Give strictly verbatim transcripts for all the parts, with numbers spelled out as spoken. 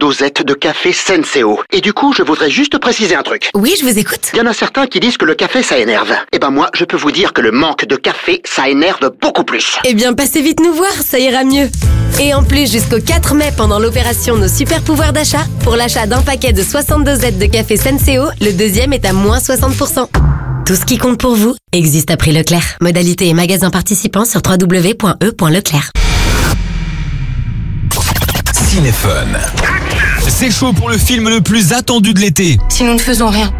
dosette de café Senseo. Et du coup, je voudrais juste préciser un truc. Oui, je vous écoute. Il y en a certains qui disent que le café, ça énerve. Eh ben moi, je peux vous dire que le manque de café, ça énerve beaucoup plus. Eh bien, passez vite nous voir, ça ira mieux. Et en plus, jusqu'au quatre mai, pendant l'opération Nos Super Pouvoirs d'achat, pour l'achat d'un paquet de soixante-deux dosette de café Senseo, le deuxième est à moins soixante pour cent. Tout ce qui compte pour vous existe à prix Leclerc. Modalité et magasin participants sur w w w point e point leclerc. Cinéfun. C'est chaud pour le film le plus attendu de l'été. Si nous ne faisons rien,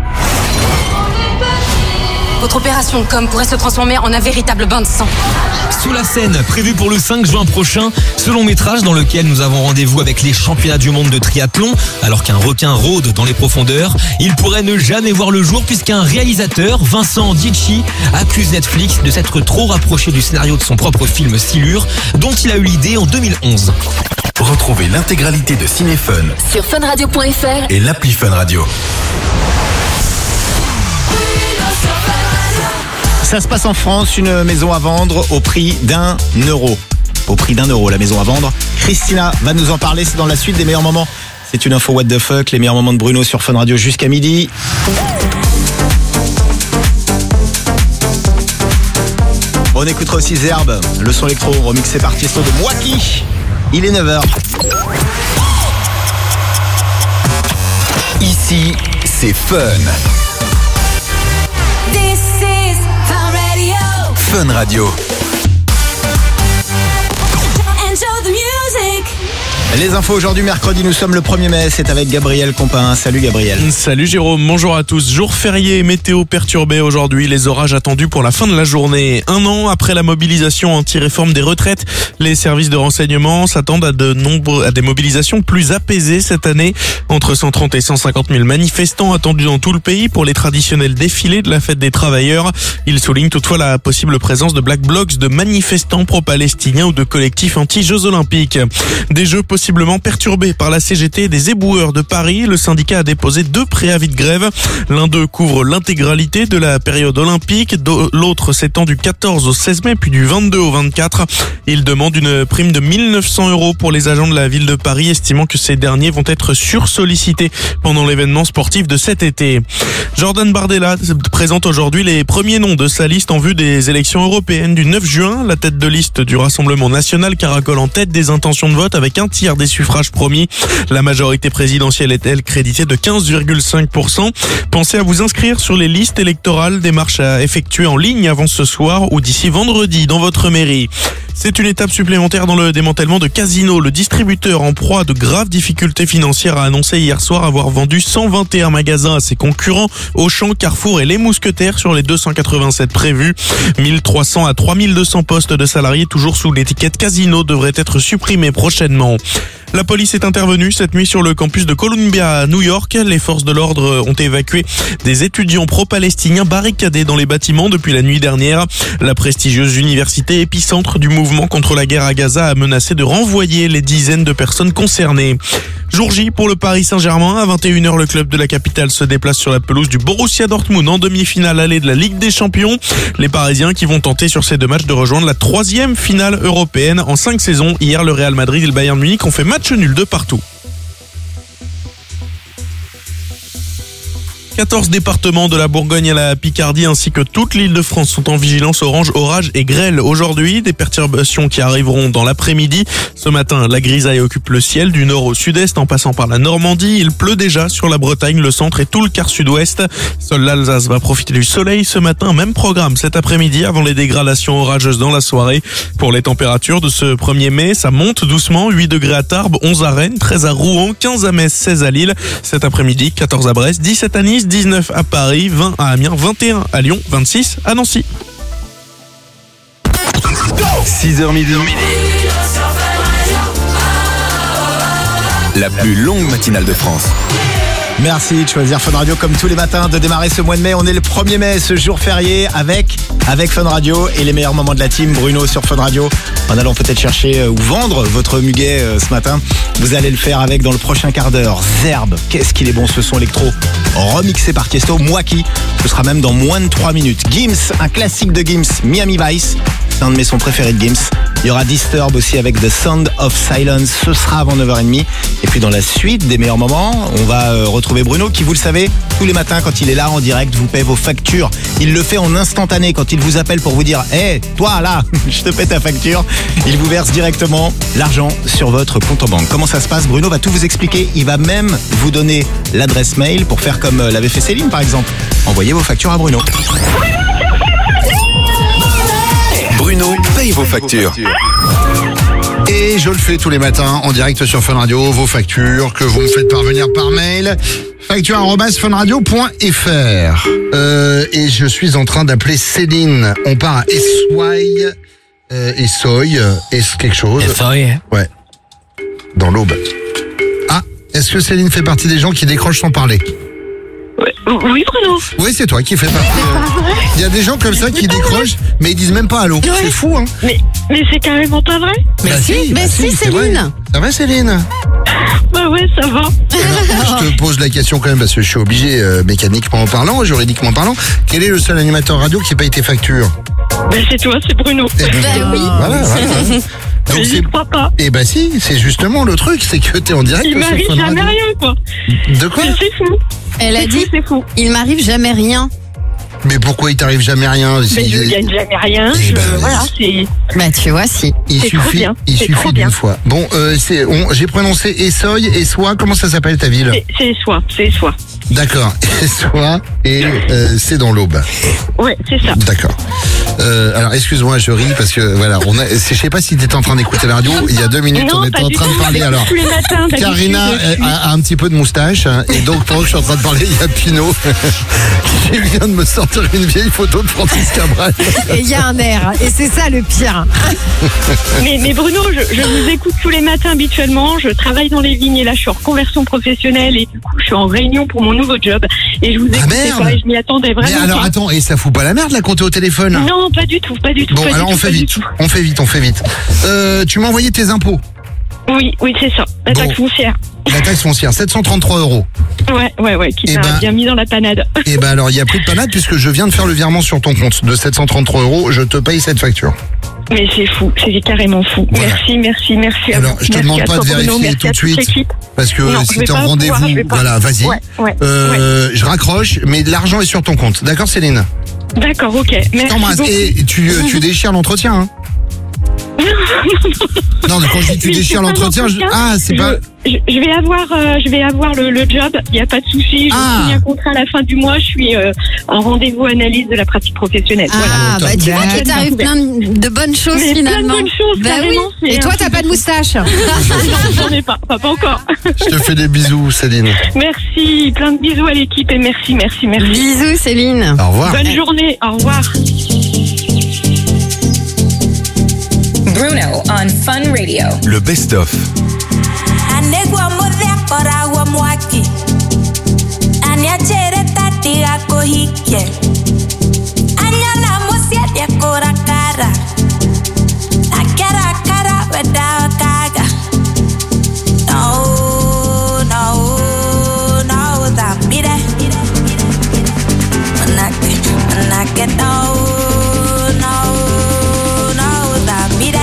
votre opération de com pourrait se transformer en un véritable bain de sang. Sous la Seine, prévu pour le cinq juin prochain, ce long métrage dans lequel nous avons rendez-vous avec les championnats du monde de triathlon, alors qu'un requin rôde dans les profondeurs, il pourrait ne jamais voir le jour puisqu'un réalisateur, Vincent Dici, accuse Netflix de s'être trop rapproché du scénario de son propre film Silure, dont il a eu l'idée en deux mille onze. Retrouvez l'intégralité de Cinéfun sur fun radio point f r et l'appli Fun Radio. Ça se passe en France, une maison à vendre au prix d'un euro. Au prix d'un euro, la maison à vendre. Christina va nous en parler, c'est dans la suite des meilleurs moments. C'est une info what the fuck, les meilleurs moments de Bruno sur Fun Radio jusqu'à midi. On écoutera aussi Zerbe, le son électro remixé par Tiesto de Mwaki. Il est neuf heures. Ici, c'est Fun. Fun Radio. Les infos aujourd'hui, mercredi, nous sommes le premier mai, c'est avec Gabriel Compin. Salut Gabriel. Salut Jérôme, bonjour à tous. Jour férié, météo perturbée aujourd'hui, les orages attendus pour la fin de la journée. Un an après la mobilisation anti-réforme des retraites, les services de renseignement s'attendent à de nombreux, à des mobilisations plus apaisées cette année. Entre cent trente et cent cinquante mille manifestants attendus dans tout le pays pour les traditionnels défilés de la fête des travailleurs. Ils soulignent toutefois la possible présence de black blocs, de manifestants pro-palestiniens ou de collectifs anti-Jeux Olympiques. Des jeux possiblement perturbés par la C G T des éboueurs de Paris. Le syndicat a déposé deux préavis de grève. L'un d'eux couvre l'intégralité de la période olympique. L'autre s'étend du quatorze au seize mai, puis du vingt-deux au vingt-quatre. Il demande une prime de mille neuf cents euros pour les agents de la ville de Paris, estimant que ces derniers vont être sursollicités pendant l'événement sportif de cet été. Jordan Bardella présente aujourd'hui les premiers noms de sa liste en vue des élections européennes du neuf juin. La tête de liste du Rassemblement national caracole en tête des intentions de vote avec un tiers des suffrages promis. La majorité présidentielle est, elle, créditée de quinze virgule cinq pour cent. Pensez à vous inscrire sur les listes électorales, démarche à effectuer en ligne avant ce soir ou d'ici vendredi dans votre mairie. C'est une étape supplémentaire dans le démantèlement de Casino. Le distributeur en proie à de graves difficultés financières a annoncé hier soir avoir vendu cent vingt et un magasins à ses concurrents, Auchan, Carrefour et Les Mousquetaires sur les deux cent quatre-vingt-sept prévus. mille trois cents à trois mille deux cents postes de salariés toujours sous l'étiquette Casino devraient être supprimés prochainement. La police est intervenue cette nuit sur le campus de Columbia à New York. Les forces de l'ordre ont évacué des étudiants pro-palestiniens barricadés dans les bâtiments depuis la nuit dernière. La prestigieuse université épicentre du mouvement contre la guerre à Gaza a menacé de renvoyer les dizaines de personnes concernées. Jour J pour le Paris Saint-Germain. À vingt et une heures, le club de la capitale se déplace sur la pelouse du Borussia Dortmund en demi-finale allée de la Ligue des Champions. Les Parisiens qui vont tenter sur ces deux matchs de rejoindre la troisième finale européenne en cinq saisons. Hier, le Real Madrid et le Bayern Munich ont fait match nul de partout. quatorze départements de la Bourgogne à la Picardie ainsi que toute l'île de France sont en vigilance orange, orage et grêle aujourd'hui. Des perturbations qui arriveront dans l'après-midi. Ce matin, la grisaille occupe le ciel du nord au sud-est en passant par la Normandie. Il pleut déjà sur la Bretagne, le centre et tout le quart sud-ouest. Seule l'Alsace va profiter du soleil ce matin. Même programme cet après-midi avant les dégradations orageuses dans la soirée. Pour les températures de ce premier mai, ça monte doucement. huit degrés à Tarbes, onze à Rennes, treize à Rouen, quinze à Metz, seize à Lille. Cet après-midi, quatorze à Brest, dix-sept à Nice, dix-neuf à Paris, vingt à Amiens, vingt et un à Lyon, vingt-six à Nancy. six heures midi. La plus longue matinale de France. Merci de choisir Fun Radio comme tous les matins, de démarrer ce mois de mai. On est le premier mai, ce jour férié, avec, avec Fun Radio et les meilleurs moments de la team. Bruno sur Fun Radio, en allant peut-être chercher ou vendre votre muguet ce matin. Vous allez le faire avec dans le prochain quart d'heure. Zerbe, qu'est-ce qu'il est bon ce son électro, remixé par Tiesto. Mwaki, ce sera même dans moins de trois minutes. Gims, un classique de Gims, Miami Vice. c'est un de mes sons préférés de Gims. Il y aura Disturb aussi avec The Sound of Silence, ce sera avant neuf heures trente. Et puis dans la suite des meilleurs moments, on va euh, retrouver Bruno qui, vous le savez, tous les matins quand il est là en direct, vous paie vos factures. Il le fait en instantané quand il vous appelle pour vous dire « Hé, hey, toi là, je te paie ta facture ». Il vous verse directement l'argent sur votre compte en banque. Comment ça se passe? Bruno va tout vous expliquer. Il va même vous donner l'adresse mail pour faire comme l'avait fait Céline par exemple. Envoyez vos factures à Bruno. Bruno paye vos factures. Et je le fais tous les matins en direct sur Fun Radio, vos factures que vous me faites parvenir par mail. facture arobase funradio point f r. Euh, et je suis en train d'appeler Céline. On part à Essoy, euh, Essoy, est-ce quelque chose? Essoy. Ouais. Dans l'Aube. Ah, est-ce que Céline fait partie des gens qui décrochent sans parler? Oui, Bruno. Oui, c'est toi qui fais partie. Il y a des gens comme ça qui décrochent, mais ils disent même pas allô. Ouais. C'est fou, hein? Mais, mais c'est carrément pas vrai. Mais bah si, mais bah si, si, c'est vrai. Céline. Ça va, Céline? Bah ouais, ça va. Alors, je te pose la question quand même parce que je suis obligé, euh, mécaniquement parlant, juridiquement parlant. Quel est le seul animateur radio qui paye tes factures? Bah c'est toi, c'est Bruno. Eh ben, Bah oui. Voilà, voilà. Mais Donc j'y c'est... crois pas. Eh ben si, c'est justement le truc, c'est que t'es en direct. Il sur m'arrive Fun jamais Radio. rien, quoi. De quoi? Mais c'est fou. Elle a C'est dit, fou, c'est fou. il m'arrive jamais rien. Mais pourquoi il t'arrive jamais rien? Mais C'est- je gagne jamais rien. Eh Je, ben, voilà, c'est. Bah tu vois, si. Il c'est trop suffit, bien, il c'est suffit trop d'une bien. fois. Bon, euh, c'est, on, j'ai prononcé Essoy, Essoy. Comment ça s'appelle ta ville? C'est, c'est soi, c'est soi. D'accord, Essoy et euh, c'est dans l'Aube. Ouais, c'est ça. D'accord. Euh, alors excuse-moi, je ris parce que voilà, on a, je sais pas si t'étais en train d'écouter la radio. Il y a deux minutes, Non, on était pas en du train tout. de parler. Alors, Tous les matins, d'habitude, Karina je suis- a, a un petit peu de moustache hein, et donc pendant que je suis en train de parler, il y a Pinot qui vient de me sortir une vieille photo de Francis Cabral. Et il y a un air. Et c'est ça le pire. Mais, mais Bruno, je, je vous écoute tous les matins habituellement. Je travaille dans les vignes et là, je suis en reconversion professionnelle et du coup, je suis en réunion pour mon nouveau job. Et je vous écoutais merde. pas et je m'y attendais Mais vraiment alors pas. attends, et ça fout pas la merde là quand t'es au téléphone? Non, pas du tout, pas du tout. Bon, pas alors du on tout, fait pas du vite, tout. on fait vite, on fait vite. Euh, tu m'as envoyé tes impôts, Oui, oui, c'est ça. La Bon. taxe foncière. la taxe foncière, sept cent trente-trois euros. Ouais, ouais, ouais, qui Eh m'a ben- bien mis dans la panade. Et ben alors il y a plus de panade puisque je viens de faire le virement sur ton compte de sept cent trente-trois euros. Je te paye cette facture. Mais c'est fou, c'est carrément fou. Voilà. Merci, merci, merci. à Alors, vous. je te Merci demande à pas toi, de Bruno, vérifier merci tout à de toute suite. l'équipe. Parce que Non, si je vais t'es en pas rendez-vous, pouvoir, je vais pas. voilà, vas-y. Ouais, ouais, Euh, Je raccroche, mais l'argent est sur ton compte. D'accord, Céline? D'accord, ok. Je Merci t'embrasse. beaucoup. Et tu, euh, tu déchires l'entretien, hein? Non, mais quand je dis tu Mais déchires c'est pas l'entretien, je... l'entretien. ah, c'est je, pas. je, je vais avoir, euh, je vais avoir le, le job. Il n'y a pas de souci. Je Ah. signe un contrat à la fin du mois. Je suis euh, en rendez-vous analyse de la pratique professionnelle. voilà. Ah, bah tu vois qu'il t'arrive plein de bonnes choses Mais plein de finalement. bonnes choses, Bah oui. carrément, c'est Et toi, un t'as truc pas de de fou. moustache. J'en ai pas, pas, pas encore. Je te fais des bisous, Céline. Merci, plein de bisous à l'équipe et merci, merci, merci. Bisous, Céline. Au revoir. Bonne journée, au revoir. Bruno on Fun Radio. Le best-of. Anegwa modhekora wa mwaki Aniachere tati ako hike Anyala musiete kora kara Akara kara weda kaga No, no, no Dambire Manake, manake no, no, no Dambire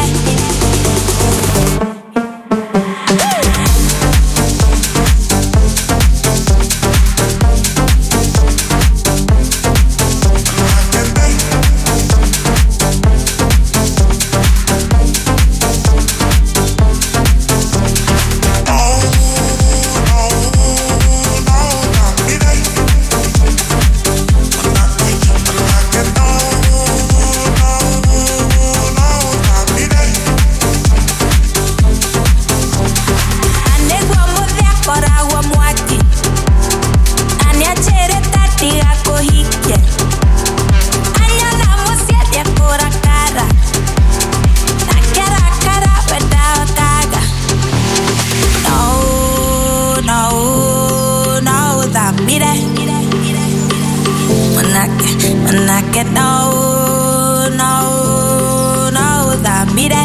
Anegwa modhekora wa mwaki Aniachere tati ako hike Anyala musiete kora kara Akara kara weda kaga No, no, no Dambire Manake, manake no, no, no Dambire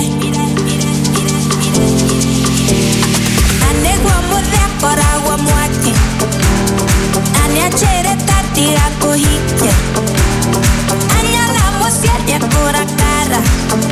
Anegwa modhekora wa mwaki Aniachere tati ako hike Anyala musiete kora kara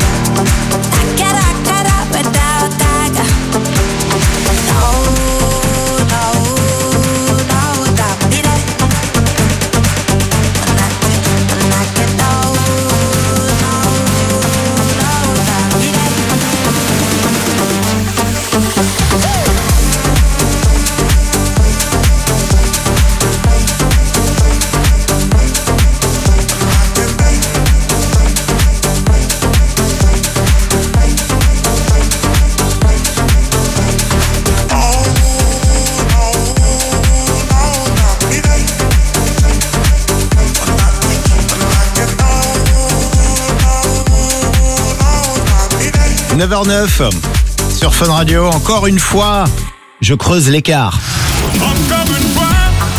neuf heures neuf sur Fun Radio. Encore une fois, je creuse l'écart. Encore une fois,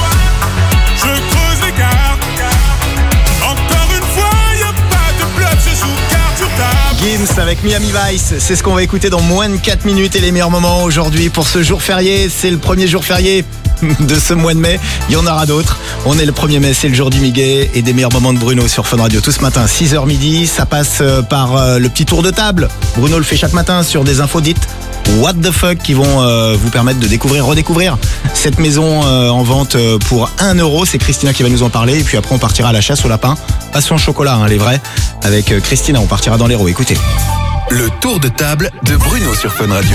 je creuse l'écart. Encore une fois, y a pas de bluff, je joue carte sur table. Gims avec Miami Vice, c'est ce qu'on va écouter dans moins de quatre minutes et les meilleurs moments aujourd'hui pour ce jour férié. C'est le premier jour férié de ce mois de mai, il y en aura d'autres. On est le premier mai, c'est le jour du Miguet et des meilleurs moments de Bruno sur Fun Radio tout ce matin, six heures midi. Ça passe par le petit tour de table. Bruno le fait chaque matin sur des infos dites what the fuck qui vont euh, vous permettre de découvrir, redécouvrir cette maison euh, en vente pour un euro. C'est Christina qui va nous en parler et puis après on partira à la chasse au lapin. Passion chocolat, hein, les vrais. Avec Christina, on partira dans l'héros. Écoutez. Le tour de table de Bruno sur Fun Radio.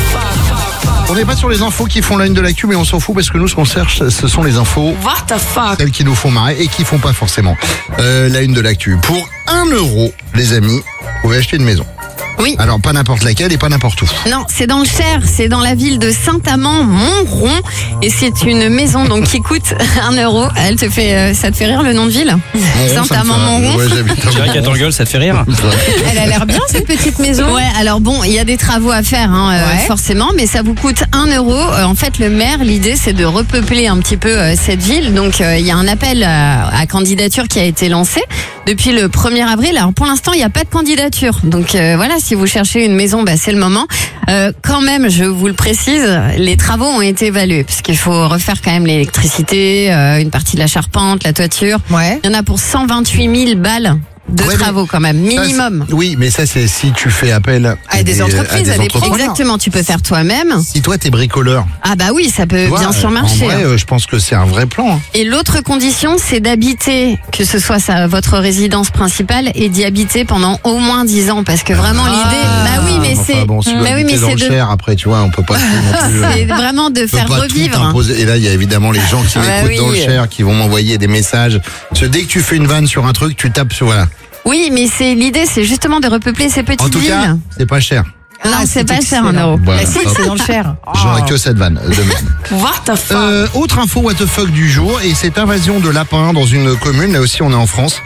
On n'est pas sur les infos qui font la une de l'actu, mais on s'en fout parce que nous, ce qu'on cherche, ce sont les infos. What the fuck? Celles qui nous font marrer et qui font pas forcément euh, la une de l'actu. Pour un euro, les amis, vous pouvez acheter une maison. Oui. Alors, pas n'importe laquelle et pas n'importe où. Non, c'est dans le Cher, c'est dans la ville de Saint-Amand-Montron et c'est une maison donc qui coûte un euro. Elle te fait, euh, ça te fait rire le nom de ville? Saint-Amand-Montron. Ouais, j'habite à Je dirais qu'à ton gueule, ça te fait rire. Elle a l'air bien cette petite maison. Ouais, alors bon, il y a des travaux à faire, hein, euh, Ouais. forcément, mais ça vous coûte un euro. Euh, en fait, le maire, l'idée, c'est de repeupler un petit peu euh, cette ville. Donc, euh, il y a un appel à, à candidature qui a été lancé depuis le premier avril. Alors, pour l'instant, il n'y a pas de candidature. Donc, euh, voilà, si vous cherchez une maison, bah, c'est le moment. Euh, quand même, je vous le précise, les travaux ont été évalués, puisqu'il faut refaire quand même l'électricité, euh, une partie de la charpente, la toiture. Ouais. Il y en a pour cent vingt-huit mille balles de Ouais, mais travaux quand même, minimum. Ça, c'est- oui, mais ça, c'est si tu fais appel À des entreprises, à des entrepreneurs. Exactement, tu peux faire toi-même. Si toi, t'es bricoleur, Ah bah oui, ça peut tu vois, bien sûr en marcher. vrai, hein. euh, je pense que c'est un vrai plan. hein. Et l'autre condition, c'est d'habiter, que ce soit sa, votre résidence principale, et d'y habiter pendant au moins dix ans, parce que vraiment Ah. l'idée, bah oui, mais Enfin, c'est, bon, si tu bah veux oui, mais habiter dans c'est le de, Cher, après, tu vois, on peut pas tout non plus, euh, c'est vraiment de on peut faire pas tout revivre. imposer. Et là, il y a évidemment les gens qui Ah bah m'écoutent dans le oui. Cher, qui vont m'envoyer des messages. Parce que dès que tu fais une vanne sur un truc, tu tapes sur voilà. Oui, mais c'est l'idée, c'est justement de repeupler ces petites En tout villes. cas, c'est pas cher. non, c'est pas cher un euro. Voilà. Bah si, Hop. c'est dans le Cher. J'aurais que cette vanne de même. What the fuck? Euh, autre info what the fuck du jour, et cette invasion de lapins dans une commune, là aussi on est en France,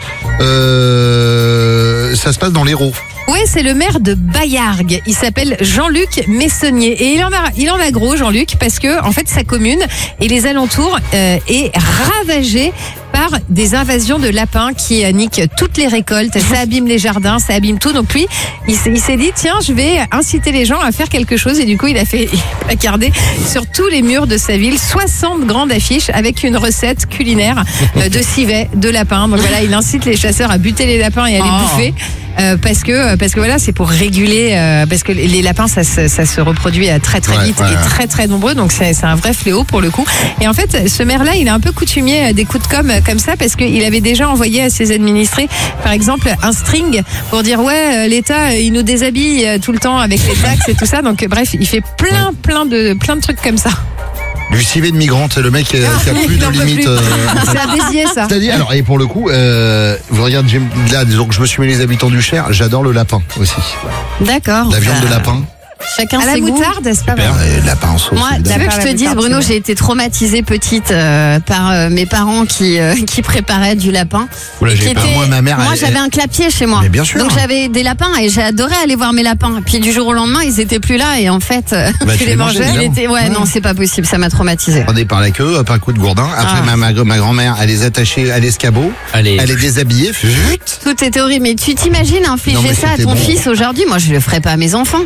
euh, ça se passe dans l'Hérault. Oui, c'est le maire de Baillargues. Il s'appelle Jean-Luc Messonnier. Et il en a, il en a gros, Jean-Luc, parce que, en fait, sa commune et les alentours euh, est ravagée par des invasions de lapins qui euh, niquent toutes les récoltes. Ça abîme les jardins, ça abîme tout. Donc lui, il, s'est- il s'est dit, tiens, je vais inciter les gens à faire quelque chose. Et du coup, il a fait placarder sur tous les murs de sa ville soixante grandes affiches avec une recette culinaire euh, de civet, de lapin. Donc voilà, il incite les chasseurs à buter les lapins et à les Oh. bouffer. Euh, parce que parce que voilà, c'est pour réguler euh, parce que les lapins ça, se- ça se reproduit euh, très très Ouais, vite ouais, et ouais. très très nombreux, donc c'est c'est un vrai fléau pour le coup. Et en fait, ce maire là, il est un peu coutumier euh, des coups de com euh, comme ça, parce qu'il avait déjà envoyé à ses administrés par exemple un string pour dire ouais, euh, l'État euh, il nous déshabille euh, tout le temps avec les taxes et tout ça. Donc euh, bref, il fait plein plein de plein de trucs comme ça. Du civet de migrante, c'est le mec euh, qui a plus Il de en peut limite. plus. euh, C'est à Béziers ça. C'est-à-dire, alors, et pour le coup, euh, vous regardez, j'ai- là, disons que je me suis mis les habitants du Cher, j'adore le lapin aussi. D'accord. La viande Bah, de lapin. Chacun À la ses goûts. moutarde, c'est pas mal. Euh, lapin en sauce. Moi, tu évidemment. veux que je te la dise, moutarde, Bruno, c'est j'ai été traumatisée petite euh, par euh, mes parents qui euh, qui préparaient du lapin. Oula, j'ai Qui peur. était- Moi, ma mère, Moi, elle- j'avais un clapier chez moi. Mais bien sûr. Donc j'avais des lapins et j'adorais aller voir mes lapins. Puis du jour au lendemain, ils étaient plus là et en fait, euh, Bah, tu les mangeais, il évidemment. était- Ouais, non, c'est pas possible. Ça m'a traumatisée. Prenez par la queue, hop, un coup de gourdin. Après, Ah. ma, ma, ma grand-mère, elle les attachait à l'escabeau. Allez. Elle les déshabillait. Chut. Tout était horrible. Mais tu t'imagines infliger Non, mais ça à c'était ton bon. fils aujourd'hui? Moi, je le ferais pas à mes enfants.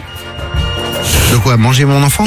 De quoi, manger mon enfant?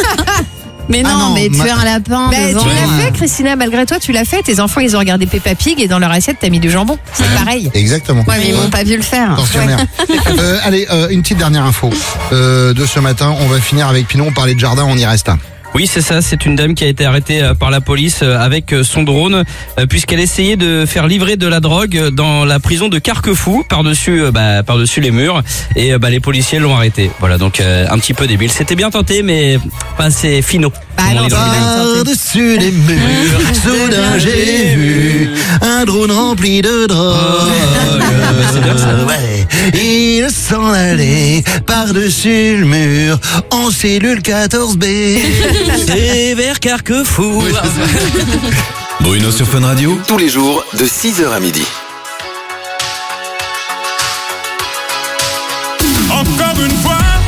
Mais non, Ah non, mais ma- tuer un lapin Bah, devant. tu l'as fait, Christina, malgré toi, tu l'as fait. Tes enfants, ils ont regardé Peppa Pig et dans leur assiette, t'as mis du jambon. C'est pareil. Exactement. Ouais, mais ils m'ont pas vu le faire. Attention, merde. Euh, allez, euh, une petite dernière info euh, de ce matin. On va finir avec Pinon. On parlait de jardin, on y reste. Oui, c'est ça. C'est une dame qui a été arrêtée euh, par la police euh, avec euh, son drone euh, puisqu'elle essayait de faire livrer de la drogue euh, dans la prison de Carquefou par-dessus euh, bah, par-dessus les murs et euh, bah, les policiers l'ont arrêtée. Voilà, donc euh, un petit peu débile. C'était bien tenté mais pas assez finaux. Bah Comme on non, dit dans le c'est milieu. bien. Par-dessus les murs, soudain j'ai vu un drone rempli de drogue. c'est bien ça. Ouais. Il s'en allait par-dessus le mur en cellule quatorze B. C'est vers Carquefou. Bruno sur Fun Radio, tous les jours de six heures à midi. Encore une fois,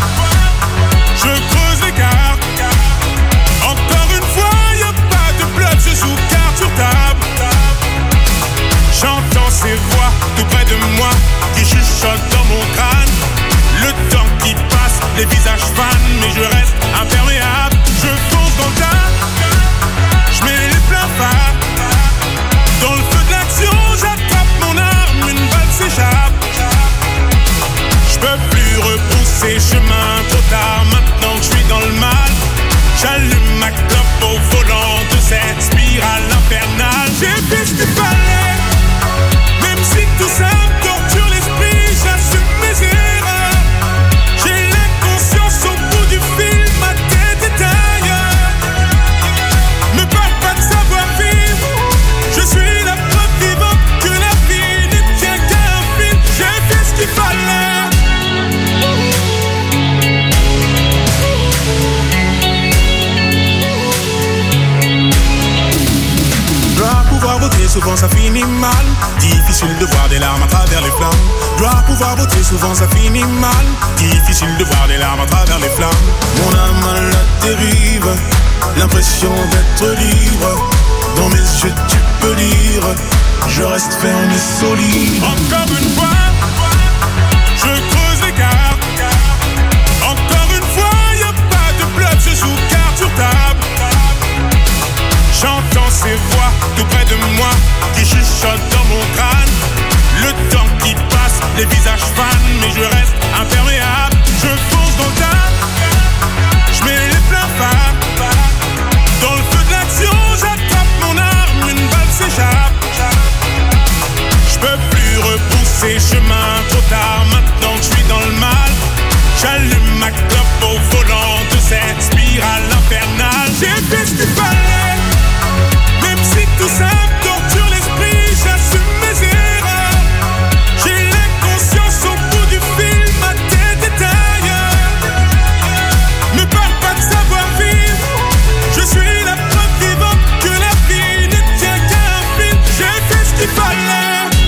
souvent ça finit mal. Difficile de voir des larmes à travers les flammes. Doit pouvoir voter, souvent ça finit mal. Difficile de voir des larmes à travers les flammes. Mon âme à la dérive, l'impression d'être libre. Dans mes yeux tu peux lire, je reste ferme et solide. Encore une fois, je creuse l'écart. Encore une fois, y'a pas de bluff, je joue carte sur table. J'entends ces voix tout près de moi qui chuchotent dans mon crâne. Le temps qui passe, les visages fanent, mais je reste imperméable. Je fonce dans le tas, je mets les pleins phares. Dans le feu de l'action, j'attrape mon arme, une balle s'échappe. Je peux plus repousser chemin, trop tard, maintenant que je suis dans le mal. J'allume ma clope au volant de cette spirale infernale. J'ai fait ce qu'il fallait, même si tout ça me torture l'esprit, j'assume mes erreurs. J'ai l'inconscience au bout du fil, ma tête est ailleurs. Ne parle pas de savoir vivre, je suis la preuve vivante que la vie ne tient qu'à un fil. J'ai fait ce qu'il fallait.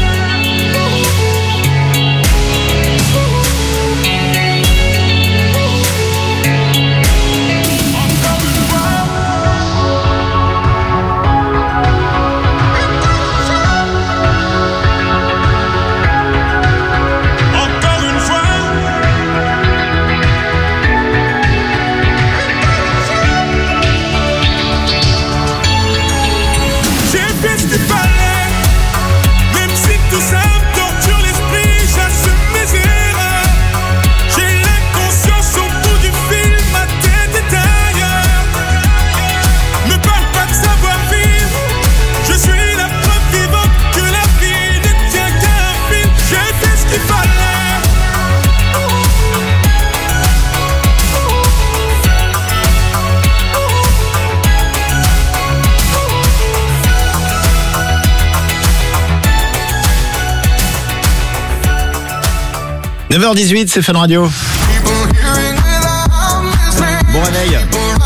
neuf heures dix-huit, c'est Fun Radio. Bon réveil.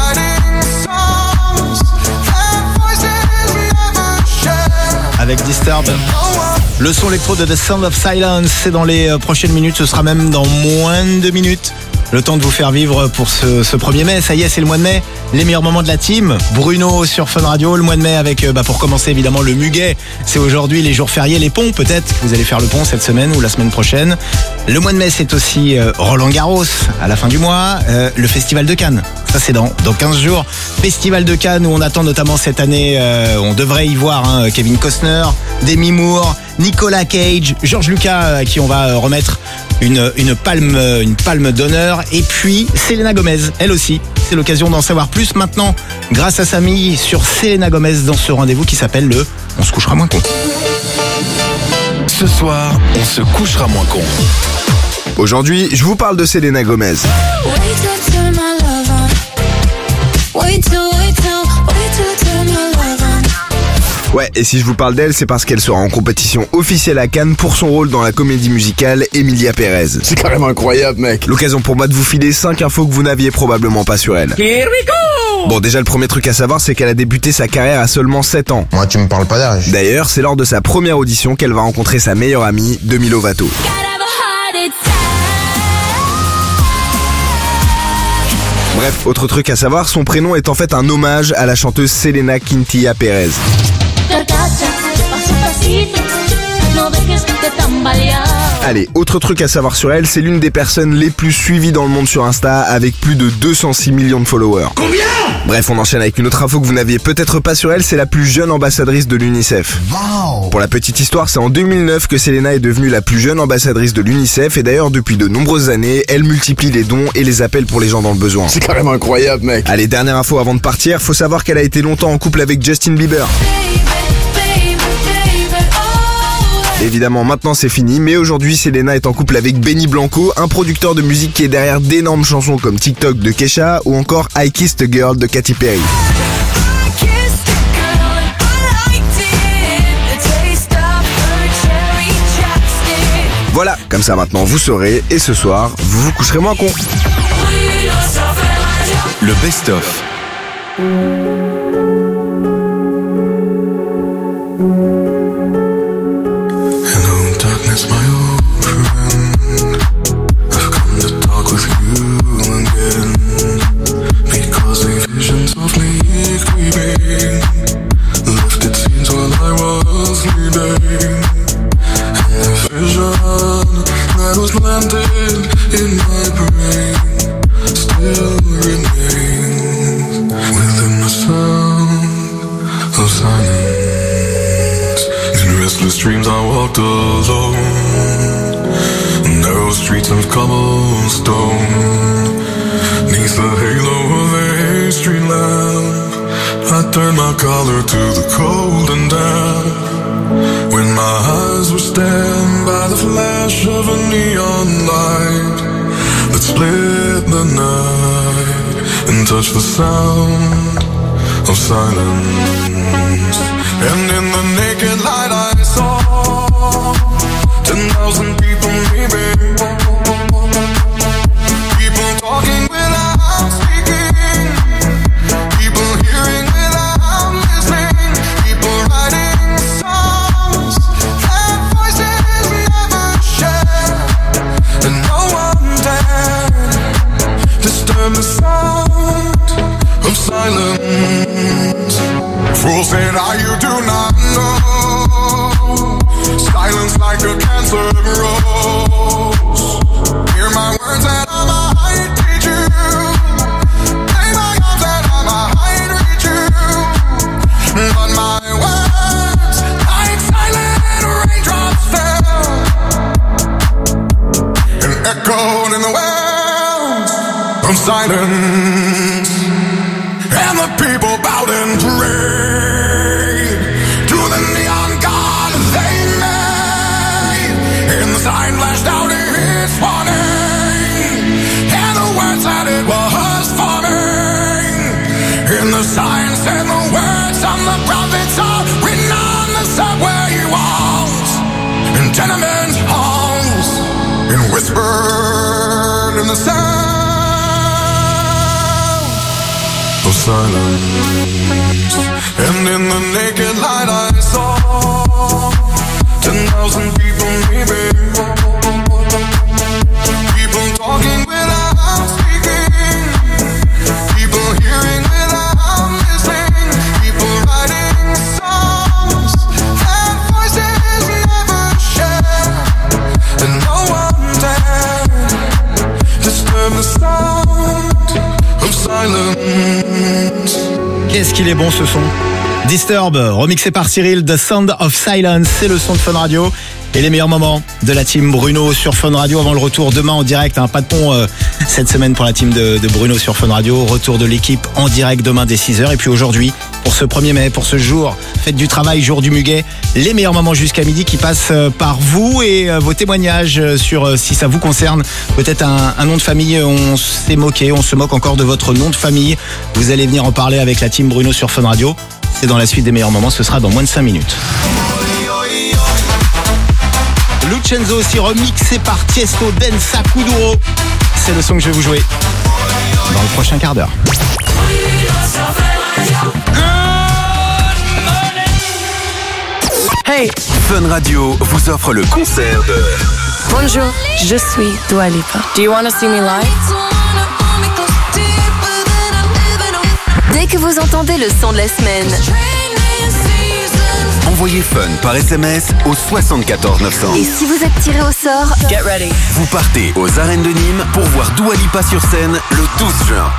Avec Disturbed. Le son électro de The Sound of Silence, c'est dans les prochaines minutes, ce sera même dans moins de deux minutes. Le temps de vous faire vivre pour ce, ce premier mai. Ça y est, c'est le mois de mai. Les meilleurs moments de la team. Bruno sur Fun Radio. Le mois de mai avec, bah, pour commencer évidemment, le muguet. C'est aujourd'hui les jours fériés, les ponts. Peut-être que vous allez faire le pont cette semaine ou la semaine prochaine. Le mois de mai, c'est aussi euh, Roland Garros à la fin du mois. Euh, le Festival de Cannes. Ça, c'est dans, dans quinze jours. Festival de Cannes où on attend notamment cette année, euh, on devrait y voir hein, Kevin Costner, Demi Moore, Nicolas Cage, George Lucas, à qui on va remettre une, une palme, une palme d'honneur. Et puis, Selena Gomez, elle aussi. C'est l'occasion d'en savoir plus maintenant grâce à Samy sur Selena Gomez dans ce rendez-vous qui s'appelle le On se couchera moins con. Ce soir, on se couchera moins con. Aujourd'hui, je vous parle de Selena Gomez. Ouais, et si je vous parle d'elle, c'est parce qu'elle sera en compétition officielle à Cannes pour son rôle dans la comédie musicale Emilia Pérez. C'est carrément incroyable, mec. L'occasion pour moi de vous filer cinq infos que vous n'aviez probablement pas sur elle. Here we go! Bon, déjà le premier truc à savoir, c'est qu'elle a débuté sa carrière à seulement sept ans. Moi, tu me parles pas d'âge. D'ailleurs, c'est lors de sa première audition qu'elle va rencontrer sa meilleure amie, Demi Lovato. Bref, autre truc à savoir, son prénom est en fait un hommage à la chanteuse Selena Quintanilla Pérez. Allez, autre truc à savoir sur elle, c'est l'une des personnes les plus suivies dans le monde sur Insta avec plus de deux cent six millions de followers. Combien ? Bref, on enchaîne avec une autre info que vous n'aviez peut-être pas sur elle, c'est la plus jeune ambassadrice de l'UNICEF. Wow. Pour la petite histoire, c'est en deux mille neuf que Selena est devenue la plus jeune ambassadrice de l'UNICEF et d'ailleurs depuis de nombreuses années, elle multiplie les dons et les appels pour les gens dans le besoin. C'est carrément incroyable, mec. Allez, dernière info avant de partir, faut savoir qu'elle a été longtemps en couple avec Justin Bieber. Évidemment, maintenant c'est fini, mais aujourd'hui Selena est en couple avec Benny Blanco, un producteur de musique qui est derrière d'énormes chansons comme TikTok de Kesha ou encore I Kissed a Girl de Katy Perry. Voilà, comme ça maintenant vous saurez, et ce soir, vous vous coucherez moins con. Le best-of. dreaming. Lifted scenes while I was leaving. And the vision that was landed in my brain still remains within the sound of silence. In restless dreams I walked alone, narrow streets of cobblestone. Neath the halo of a street lamp, I turned my collar to the cold and damp. When my eyes were stabbed by the flash of a neon light that split the night and touched the sound of silence. And in the naked light I saw ten thousand people maybe, people talking without speaking, people hearing without listening, people writing songs that voices never share, and no one dared disturb the sound of silence. Fools said, "Ah, you do not know, silence like a cancer grows. Hear my words and I might teach you, lay my arms and I might reach you, but my words like silent raindrops fell and echoed in the wells of silence. And the people bowed and prayed to the neon god they made, and the sign flashed out its warning, and the words that it was forming, and the sign said the words of the prophets are written on the subway walls, in tenement halls, and whispered in the sound of silence. And in the naked light I saw ten thousand people maybe, people talking without speaking, people hearing without listening, people writing songs that voices never share, and no one dared disturb the sound of silence. Qu'est-ce qu'il est bon ce son. Disturb, remixé par Cyril, The Sound of Silence, c'est le son de Fun Radio. Et les meilleurs moments de la team Bruno sur Fun Radio avant le retour demain en direct. Hein, pas de pont euh, cette semaine pour la team de, de Bruno sur Fun Radio. Retour de l'équipe en direct demain dès six heures. Et puis aujourd'hui, pour ce premier mai, pour ce jour, fête du travail, jour du muguet, les meilleurs moments jusqu'à midi qui passent par vous et euh, vos témoignages sur euh, si ça vous concerne. Peut-être un, un nom de famille, on s'est moqué, on se moque encore de votre nom de famille. Vous allez venir en parler avec la team Bruno sur Fun Radio. C'est dans la suite des meilleurs moments, ce sera dans moins de cinq minutes. Lucenzo aussi remixé par Tiesto, Densa Kuduro. C'est le son que je vais vous jouer dans le prochain quart d'heure. Hey, Fun Radio vous offre le concert de... Bonjour, je suis Dua Lipa. Do you want to see me live? Dès que vous entendez le son de la semaine, Envoyez Fun par S M S au soixante-quatorze neuf cents. et si vous êtes tiré au sort, Get ready. Vous partez aux arènes de Nîmes pour voir Dua Lipa sur scène le douze juin.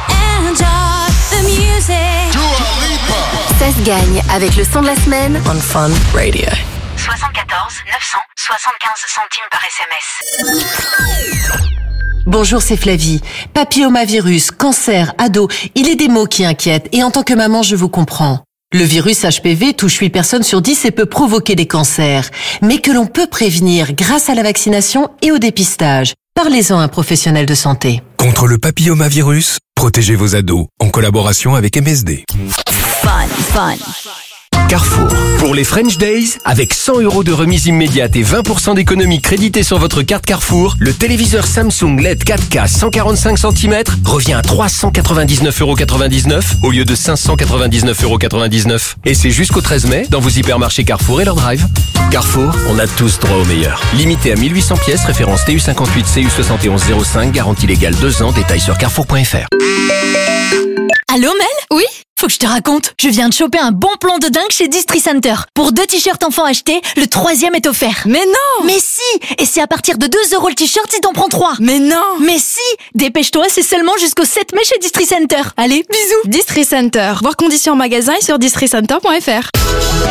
ça se gagne avec le son de la semaine On Fun Radio. soixante-quatorze neuf cents soixante-quinze centimes par S M S. Bonjour, c'est Flavie. Papillomavirus, cancer, ado, il est des mots qui inquiètent et en tant que maman, je vous comprends. Le virus H P V touche huit personnes sur dix et peut provoquer des cancers, mais que l'on peut prévenir grâce à la vaccination et au dépistage. Parlez-en à un professionnel de santé. Contre le papillomavirus, protégez vos ados en collaboration avec M S D. Fun, fun. Carrefour. Pour les French Days, avec cent euros de remise immédiate et vingt pour cent d'économie créditée sur votre carte Carrefour, le téléviseur Samsung L E D quatre K cent quarante-cinq centimètres revient à trois cent quatre-vingt-dix-neuf euros quatre-vingt-dix-neuf au lieu de cinq cent quatre-vingt-dix-neuf euros quatre-vingt-dix-neuf. Et c'est jusqu'au treize mai dans vos hypermarchés Carrefour et leur drive. Carrefour, on a tous droit au meilleur. Limité à mille huit cents pièces, référence T U cinquante-huit C U soixante et onze zéro cinq, garantie légale deux ans, détail sur carrefour point f r. Allô Mel? Oui? faut que je te raconte. Je viens de choper un bon plan de dingue chez Distri Center. Pour deux t-shirts enfants achetés, le troisième est offert. Mais non! Mais si! Et c'est à partir de deux euros le t-shirt si t'en prends trois. Mais non! Mais si! Dépêche-toi, c'est seulement jusqu'au sept mai chez Distri Center. Allez, bisous! Distri Center. Voir conditions en magasin et sur distri center point f r.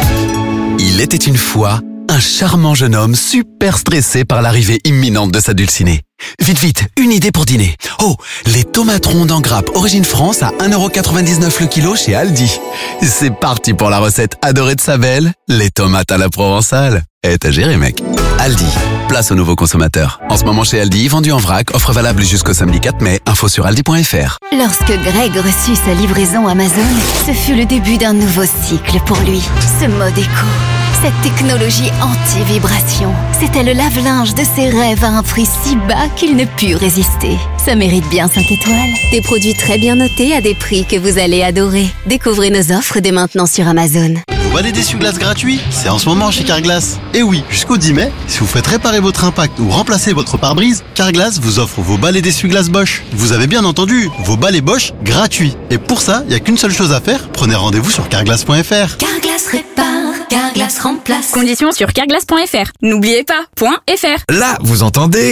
Il était une fois un charmant jeune homme super stressé par l'arrivée imminente de sa dulcinée. Vite, vite, une idée pour dîner. Oh, les tomates rondes en grappe Origine France à un euro quatre-vingt-dix-neuf le kilo chez Aldi. C'est parti pour la recette adorée de sa belle, les tomates à la provençale. Eh, t'as géré, mec. Aldi, place aux nouveaux consommateurs. En ce moment chez Aldi, vendu en vrac, offre valable jusqu'au samedi quatre mai, info sur aldi point f r. Lorsque Greg reçut sa livraison Amazon, ce fut le début d'un nouveau cycle pour lui. Ce mode éco, cette technologie anti-vibration, c'était le lave-linge de ses rêves à un prix si bas qu'il ne put résister. Ça mérite bien cinq étoiles. Des produits très bien notés à des prix que vous allez adorer. Découvrez nos offres dès maintenant sur Amazon. Vous balais d'essuie-glace gratuit? C'est en ce moment chez Carglass. Et oui, jusqu'au dix mai, si vous faites réparer votre impact ou remplacer votre pare-brise, Carglass vous offre vos balais d'essuie-glace Bosch. Vous avez bien entendu, vos balais Bosch gratuits. Et pour ça, il n'y a qu'une seule chose à faire, prenez rendez-vous sur carglass point f r. Carglass répare, Carglass remplace. Conditions sur carglass point f r. N'oubliez pas, .fr. Là, vous entendez?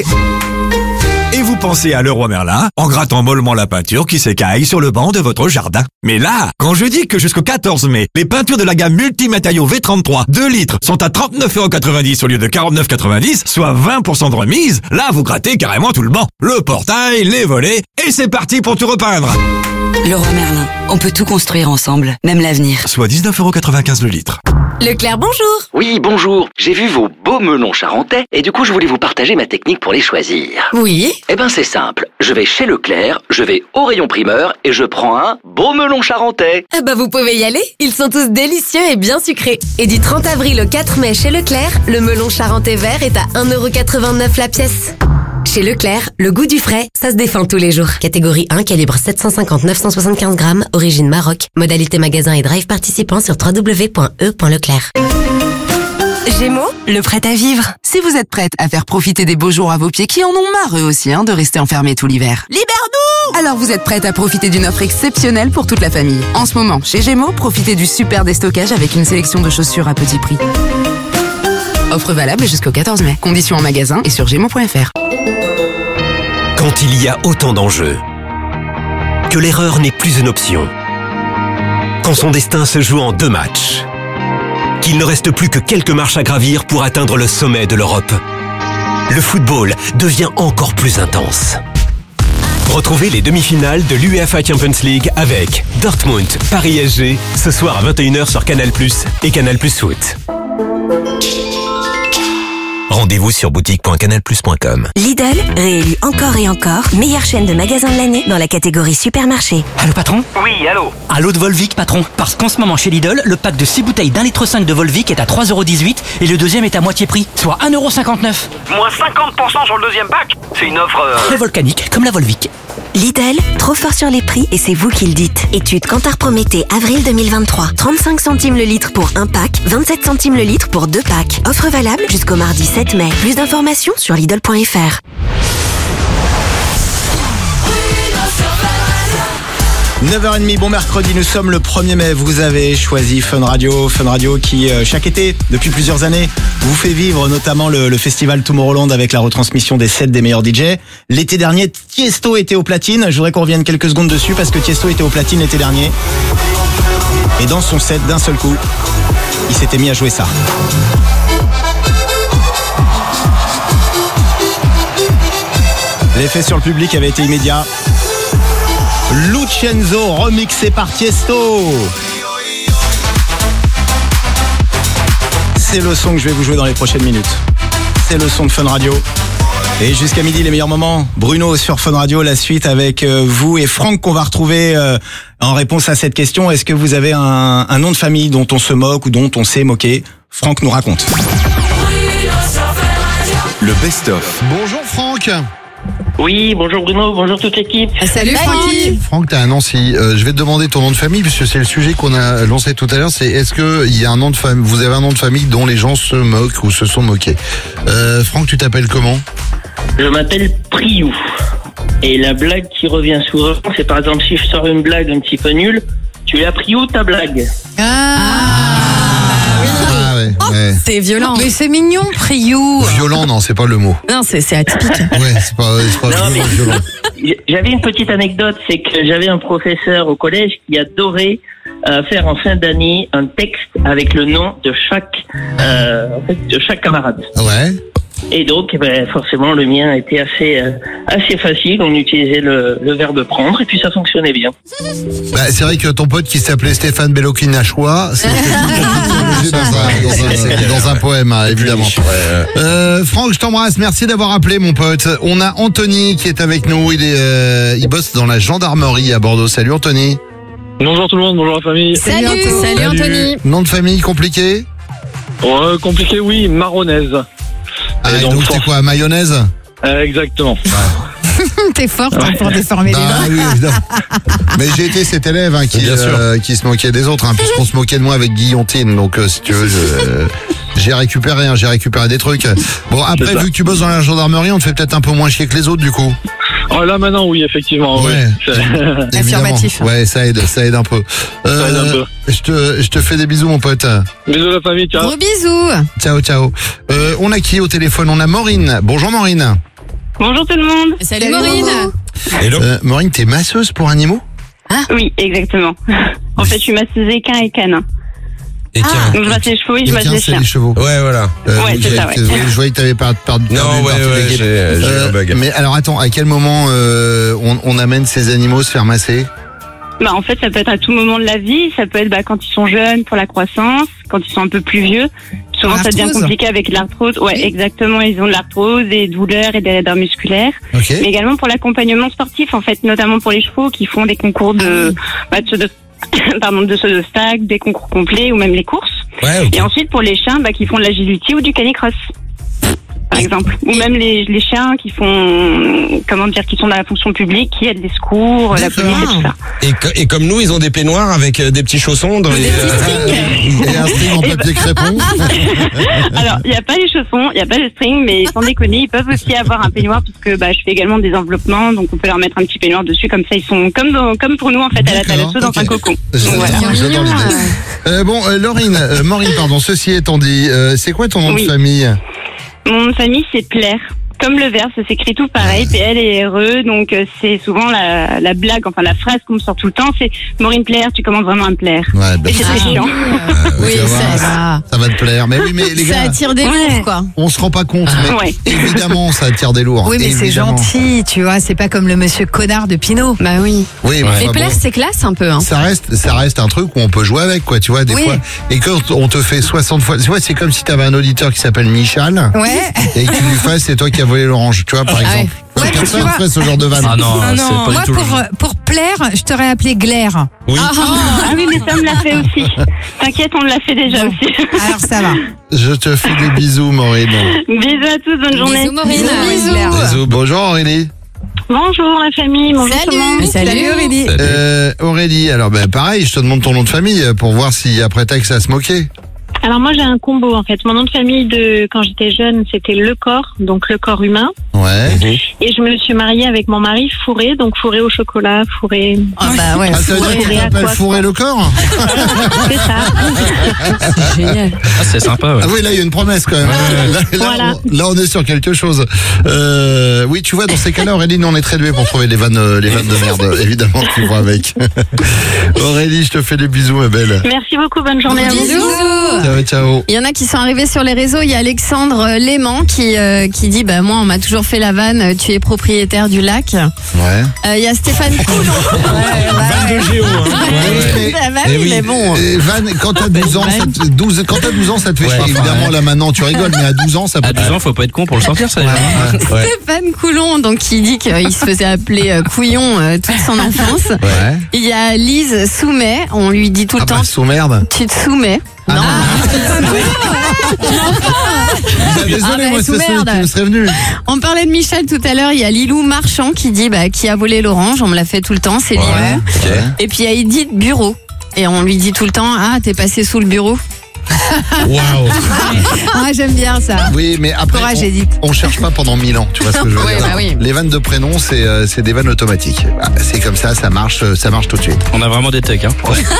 Et vous pensez à Leroy Merlin en grattant mollement la peinture qui s'écaille sur le banc de votre jardin. Mais là, quand je dis que jusqu'au quatorze mai, les peintures de la gamme multimatériaux V trente-trois deux litres sont à trente-neuf euros quatre-vingt-dix au lieu de quarante-neuf euros quatre-vingt-dix, soit vingt pour cent de remise, là vous grattez carrément tout le banc. Le portail, les volets, et c'est parti pour tout repeindre. Leroy Merlin, on peut tout construire ensemble, même l'avenir. Soit dix-neuf euros quatre-vingt-quinze le litre. Leclerc, bonjour. Oui, bonjour. J'ai vu vos beaux melons charentais et du coup je voulais vous partager ma technique pour les choisir. Oui. Eh ben c'est simple. Je vais chez Leclerc, je vais au rayon primeur et je prends un beau melon charentais. Ah bah vous pouvez y aller. Ils sont tous délicieux et bien sucrés. Et du trente avril au quatre mai chez Leclerc, le melon charentais vert est à un euro quatre-vingt-neuf la pièce. Chez Leclerc, le goût du frais, ça se défend tous les jours. Catégorie un, calibre sept cent cinquante à neuf cent soixante-quinze grammes, origine Maroc. Modalité magasin et drive participant sur w w w point e point leclerc. Gémeaux, le prêt à vivre. Si vous êtes prête à faire profiter des beaux jours à vos pieds qui en ont marre eux aussi hein, de rester enfermés tout l'hiver. Libère-nous! Alors vous êtes prête à profiter d'une offre exceptionnelle pour toute la famille. En ce moment, chez Gémeaux, profitez du super déstockage avec une sélection de chaussures à petit prix. Offre valable jusqu'au quatorze mai. Conditions en magasin et sur gémeaux point f r. Quand il y a autant d'enjeux, que l'erreur n'est plus une option, quand son destin se joue en deux matchs, qu'il ne reste plus que quelques marches à gravir pour atteindre le sommet de l'Europe, le football devient encore plus intense. Retrouvez les demi-finales de l'UEFA Champions League avec Dortmund, Paris S G, ce soir à vingt et une heures sur Canal plus, et Canal plus Foot. Rendez-vous sur boutique point canal plus point com. Lidl, réélu encore et encore, meilleure chaîne de magasins de l'année dans la catégorie supermarché. Allô patron? Oui, allô. Allô de Volvic patron. Parce qu'en ce moment chez Lidl, le pack de six bouteilles d'un litre cinq de Volvic est à trois euros dix-huit et le deuxième est à moitié prix, soit un euro cinquante-neuf. Moins cinquante pour cent sur le deuxième pack. C'est une offre... Euh... Très volcanique, comme la Volvic. Lidl, trop fort sur les prix et c'est vous qui le dites. Étude Kantar Prométhée, avril deux mille vingt-trois. trente-cinq centimes le litre pour un pack, vingt-sept centimes le litre pour deux packs. Offre valable jusqu'au mardi sept mai. Plus d'informations sur lidl point f r. neuf heures trente, bon mercredi, nous sommes le premier mai. Vous avez choisi Fun Radio, Fun Radio qui, euh, chaque été, depuis plusieurs années, vous fait vivre notamment le, le festival Tomorrowland avec la retransmission des sets des meilleurs D J. L'été dernier, Tiesto était au platine. Je voudrais qu'on revienne quelques secondes dessus parce que Tiesto était au platine l'été dernier. Et dans son set, d'un seul coup, il s'était mis à jouer ça. L'effet sur le public avait été immédiat. Lucenzo remixé par Tiesto. C'est le son que je vais vous jouer dans les prochaines minutes. C'est le son de Fun Radio. Et jusqu'à midi, les meilleurs moments. Bruno sur Fun Radio, la suite avec vous et Franck qu'on va retrouver en réponse à cette question. Est-ce que vous avez un, un nom de famille dont on se moque ou dont on s'est moqué? Franck nous raconte. Le best-of. Bonjour Franck. Oui, bonjour Bruno, bonjour toute l'équipe. Salut Francky. Franck, t'es à Nancy. Euh, je vais te demander ton nom de famille puisque c'est le sujet qu'on a lancé tout à l'heure. C'est est-ce que il y a un nom de famille, vous avez un nom de famille dont les gens se moquent ou se sont moqués. Euh, Franck, tu t'appelles comment? Je m'appelle Priou. Et la blague qui revient souvent, c'est par exemple si je sors une blague un petit peu nulle, tu Tu l'as pris où ta blague? Ah, Ah ouais, Oh, ouais. C'est violent. mais c'est mignon, Priou. Violent, non, c'est pas le mot. Non, c'est c'est atypique. Ouais, c'est pas, c'est pas Non, mais- violent. J'avais une petite anecdote, c'est que j'avais un professeur au collège qui adorait euh, faire en fin d'année un texte avec le nom de chaque, euh, en fait, de chaque camarade. Ouais. Et donc, eh ben, forcément, le mien était assez, euh, assez facile. On utilisait le, le verbe prendre et puis ça fonctionnait bien. Bah, c'est vrai que ton pote qui s'appelait Stéphane Bellokin-Nachois, c'est dans, un, dans, un, dans un poème, hein, évidemment. Euh, Franck, je t'embrasse. Merci d'avoir appelé, mon pote. On a Anthony qui est avec nous. Il est, euh, il bosse dans la gendarmerie à Bordeaux. Salut, Anthony. Bonjour tout le monde, bonjour la famille. Salut, salut, Salut. Anthony. Nom de famille compliqué? Ouais, compliqué, oui, marronnaise. Ah, et Et donc, donc, c'est force- quoi, mayonnaise? Euh, exactement. T'es forte hein, pour déformer Bah les noms. oui, évidemment. Mais j'ai été cet élève hein, qui, Bien sûr. euh, qui se moquait des autres, hein, puisqu'on se moquait de moi avec Guillontine. Donc, euh, si tu veux, je, euh, j'ai récupéré, hein, j'ai récupéré des trucs. Bon, après, C'est ça. vu que tu bosses dans la gendarmerie, on te fait peut-être un peu moins chier que les autres, du coup. Oh, là maintenant, oui, effectivement. Ouais. Oui. C'est- Évidemment. Affirmatif. Ouais, ça aide, ça aide un peu. Ça aide un peu. Je te, je te fais des bisous, mon pote. Bisous la famille, ciao. Gros bisous. Ciao, ciao. Euh, on a qui au téléphone? On a Maureen. Bonjour, Maureen. Bonjour tout le monde. Salut Maureen. Euh, Maureen, t'es masseuse pour animaux? Oui, exactement. En fait, je suis masseuse équin et canin. Et Donc je masse les chevaux et je masse Équin, les c'est chiens. les chevaux. Ouais, voilà. Euh, Ouais, c'est j'ai- ça, ouais. oui, je voyais que t'avais pas perdu Non, perdu ouais, une partie ouais, des guides. j'ai- j'ai Euh, un bug. Mais alors attends, à quel moment euh, on, on amène ces animaux se faire masser? Bah, en fait, ça peut être à tout moment de la vie. Ça peut être bah, quand ils sont jeunes pour la croissance, quand ils sont un peu plus vieux. Souvent, ça devient L'arthrose. compliqué avec l'arthrose. Ouais, Oui. exactement. Ils ont de l'arthrose, des douleurs et des raideurs musculaires. Ok. Mais également pour l'accompagnement sportif, en fait, notamment pour les chevaux qui font des concours de, bah, de, saut de pardon, de saut de stag, des concours complets ou même les courses. Ouais, ok. Et ensuite pour les chiens bah, qui font de l'agility ou du canicross, par exemple. Ou même les, les chiens qui font, comment dire, qui sont dans la fonction publique, qui aident les secours, la D'accord. police et tout ça. Et, co- et comme nous, ils ont des peignoirs avec euh, des petits chaussons dans les. euh, Et un string en papier crépon. Alors, il n'y a pas les chaussons, il n'y a pas le string, mais sans déconner, ils peuvent aussi avoir un peignoir puisque bah, je fais également des enveloppements, donc on peut leur mettre un petit peignoir dessus, comme ça ils sont comme, dans- comme pour nous en fait à la D'accord, Thalasso dans ok. un cocon. Donc, J'adore, voilà. j'adore l'idée. Euh, bon, euh, Laurine, euh, Maureen, pardon, ceci étant dit, euh, c'est quoi ton nom Oui. de famille? Mon nom de famille c'est Plaire. Comme le verbe, ça s'écrit tout pareil, P L et R E, donc euh, c'est souvent la, la blague, enfin la phrase qu'on me sort tout le temps, c'est Maureen Plaire, tu commences vraiment à me plaire. Ouais, ben, Et c'est très chiant. oui, Oui, ça, va, ça, ça va te plaire. Mais oui, mais les ça gars, attire des Ouais. lourds, quoi. on se rend pas compte, mais Ouais. évidemment, ça attire des lourds. Oui, mais c'est Évidemment. gentil, tu vois. C'est pas comme le monsieur connard de Pinot. Bah oui. Oui, mais Ouais. enfin, Mais Plaire, bon. c'est classe un peu. Hein. Ça reste, ça reste un truc où on peut jouer avec, quoi, tu vois, des Oui. fois. Et quand on te fait soixante fois, tu vois, c'est comme si t'avais un auditeur qui s'appelle Michal. Ouais. Et que tu lui fasses, c'est toi qui as volé l'orange, tu vois, par Ah ouais. exemple. Ouais, mais tu Personne vois- ferait ce genre de vanne. Ah non, Ah c'est non. pas Moi, du tout. pour, pour plaire, je t'aurais appelé Glaire. Oui. Ah oui, mais ça me l'a fait aussi. T'inquiète, on me l'a fait déjà Bon. aussi. Alors ça va. Je te fais des bisous, Maureen. Bisous à tous, bonne journée. Bisous, Maureen. Bisous. Bisous. Bisous. Bonjour Aurélie. Bonjour la famille, bonjour tout le monde. Salut. Salut Aurélie. Euh, Aurélie, alors ben pareil, je te demande ton nom de famille pour voir si après texte à se moquer. Alors moi j'ai un combo en fait. Mon nom de famille de quand j'étais jeune c'était Lecor, donc le corps humain. Ouais. Et je me suis mariée avec mon mari Fourré, donc Fourré au chocolat, Fourré. Ah bah ouais. Ah, ça veut dire que tu Fourré à t'appelles quoi, fourrer le corps? C'est ça. Génial. Ah, c'est sympa, ouais. Ah oui, là, il y a une promesse quand même. Là, là, Voilà. on, là, on est sur quelque chose. Euh, oui, tu vois, dans ces cas-là, Aurélie, nous, on est très doués pour trouver les vannes, euh, les vannes de merde, évidemment, qui vont avec. Aurélie, je te fais des bisous, ma belle. Merci beaucoup, bonne journée à vous. Bisous. Ciao, ciao. Il y en a qui sont arrivés sur les réseaux. Il y a Alexandre Léman qui, euh, qui dit bah, moi, on m'a toujours fait la vanne, euh, tu es propriétaire du lac. Ouais. Euh, Il y a Stéphane Coulon. Vanne de géo, hein. mais- Bah, bah Eh oui, oui. mais bon. Et Van, quand t'as douze ans, ça te, douze, quand t'as douze ans, ça te fait Ouais, chier. enfin, Évidemment, ouais. là, maintenant, tu rigoles, mais à douze ans, ça peut À douze ans, faut pas être con pour le sortir, ça déjà. Ouais. Stéphane Coulon, donc qui dit qu'il se faisait appeler euh, Couillon euh, toute son enfance. Ouais. Il y a Lise Soumet, on lui dit tout le Ah bah, temps sous merde. tu te soumets. Ah non. Bah, désolé, Ah bah, moi, sous ça serait, merde. tu me serais venu. On parlait de Michel tout à l'heure, il y a Lilou Marchand qui dit bah, qui a volé l'orange, on me l'a fait tout le temps, c'est Lilou. Ouais. Et puis il y a Edith Bureau. Et on lui dit tout le temps, ah, t'es passé sous le bureau. Waouh. Ah, j'aime bien ça. Oui, mais après, Courage, on, Edith. on cherche pas pendant mille ans, tu vois ce que je veux Ouais, dire. bah oui. Les vannes de prénom, c'est euh, c'est des vannes automatiques. Ah, c'est comme ça, ça marche, euh, ça marche tout de suite. On a vraiment des techs, hein.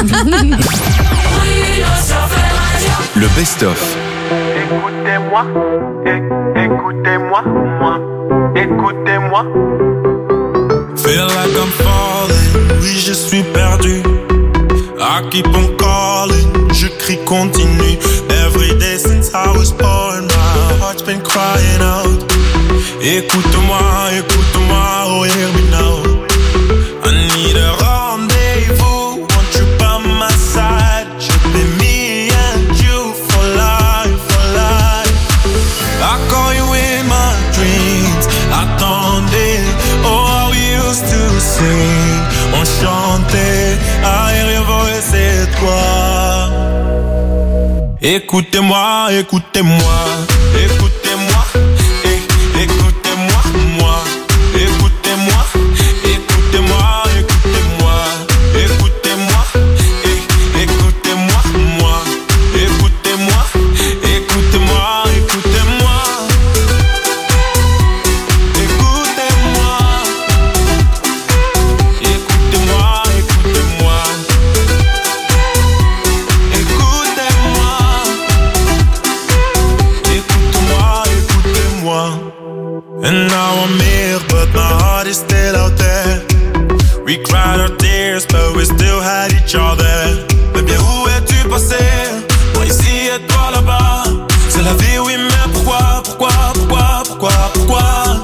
Le best-of. Écoutez-moi, é- écoutez-moi, moi, écoutez-moi. Feel like I'm falling, oui je suis perdu. I keep on calling, je crie continue. Every day since I was born, my heart's been crying out. Écoute-moi, écoute-moi, oh hear me now. I need a rendezvous, want you by my side. Should be me and you for life, for life. I call you in my dreams, attendez, oh how we used to sing. On chantait, aérien voix c'est toi. Écoutez-moi, écoutez-moi, écoutez-moi, é- écoutez-moi, moi, écoutez-moi, écoutez-moi, écoutez-moi, écoutez-moi, é- écoutez-moi, moi, écoutez-moi, écoutez-moi, écoutez-moi, écoutez-moi, écoutez-moi, écoutez-moi, écoutez-moi, écoutez-moi. And now I'm here, but my heart is still out there. We cried our tears, but we still had each other. Mais bien où es-tu passé? Moi ici et toi là-bas. C'est la vie, oui, mais pourquoi, pourquoi, pourquoi, pourquoi, pourquoi?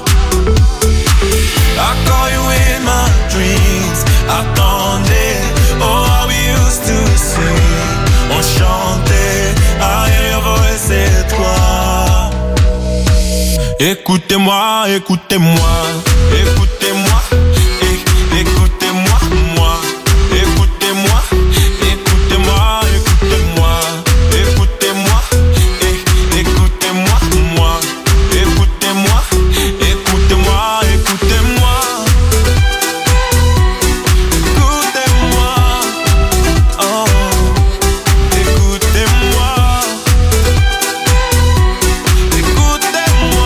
I call you in my dreams. Attendez, oh how we used to sing. On chantait, aérien voix c'est toi. Écoutez-moi, écoutez-moi, écoutez-moi, é- écoutez-moi, moi, écoutez-moi, écoutez-moi, écoutez-moi, écoutez-moi, é- écoutez-moi, moi, écoutez-moi, écoutez-moi, écoutez-moi, écoutez-moi, oh, écoutez-moi, écoutez-moi.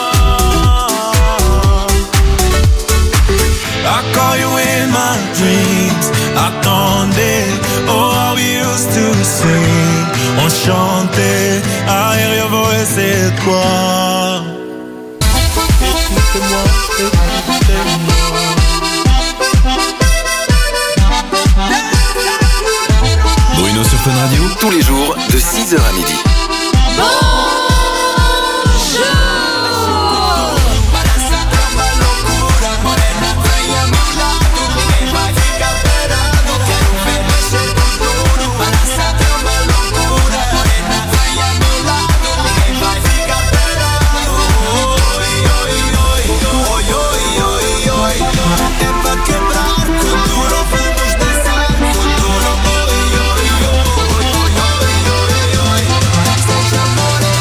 I call you in my dreams. Attendez, oh how we used to sing. On chantait, aérien voix c'est toi. Écoutez-moi, écoutez-moi. Bruno sur Fun Radio, tous les jours, de six heures à midi. Futuro,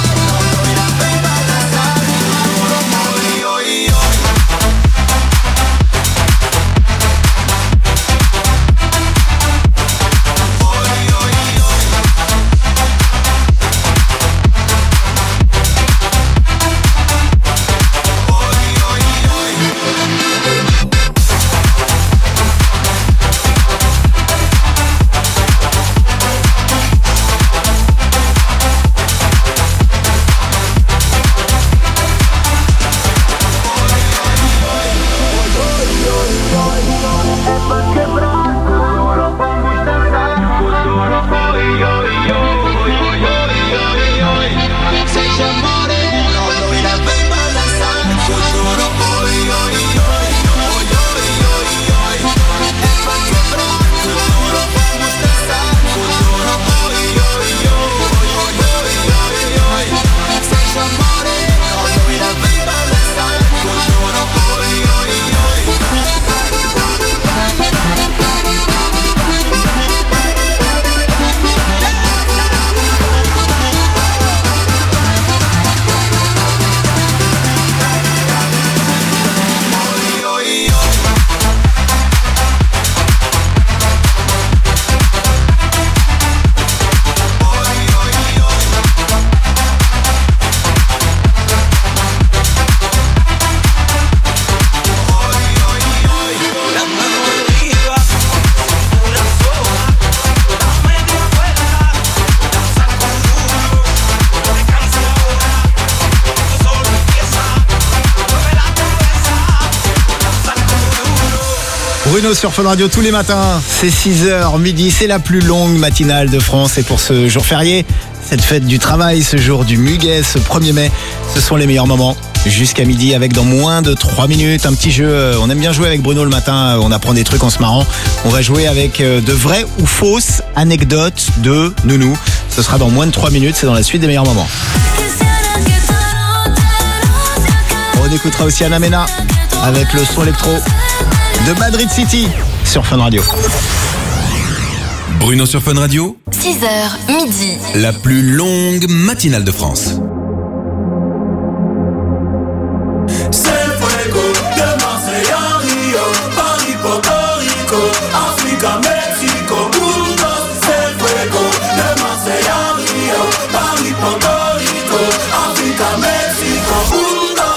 Bruno sur Fun Radio tous les matins, c'est six heures midi, c'est la plus longue matinale de France et pour ce jour férié, cette fête du travail, ce jour du muguet, ce premier mai, ce sont les meilleurs moments jusqu'à midi avec dans moins de trois minutes un petit jeu. On aime bien jouer avec Bruno le matin, on apprend des trucs en se marrant. On va jouer avec de vraies ou fausses anecdotes de Nounou. Ce sera dans moins de trois minutes, c'est dans la suite des meilleurs moments. On écoutera aussi Anna Mena avec le son électro de Madrid City sur Fun Radio. Bruno sur Fun Radio. six heures, midi. La plus longue matinale de France. C'est fuego de Marseille à Rio, Paris, Porto Rico, Africa, Mexico, Burgos. C'est fuego de Marseille à Rio, Paris, Porto Rico, Africa, Mexico, Burgos.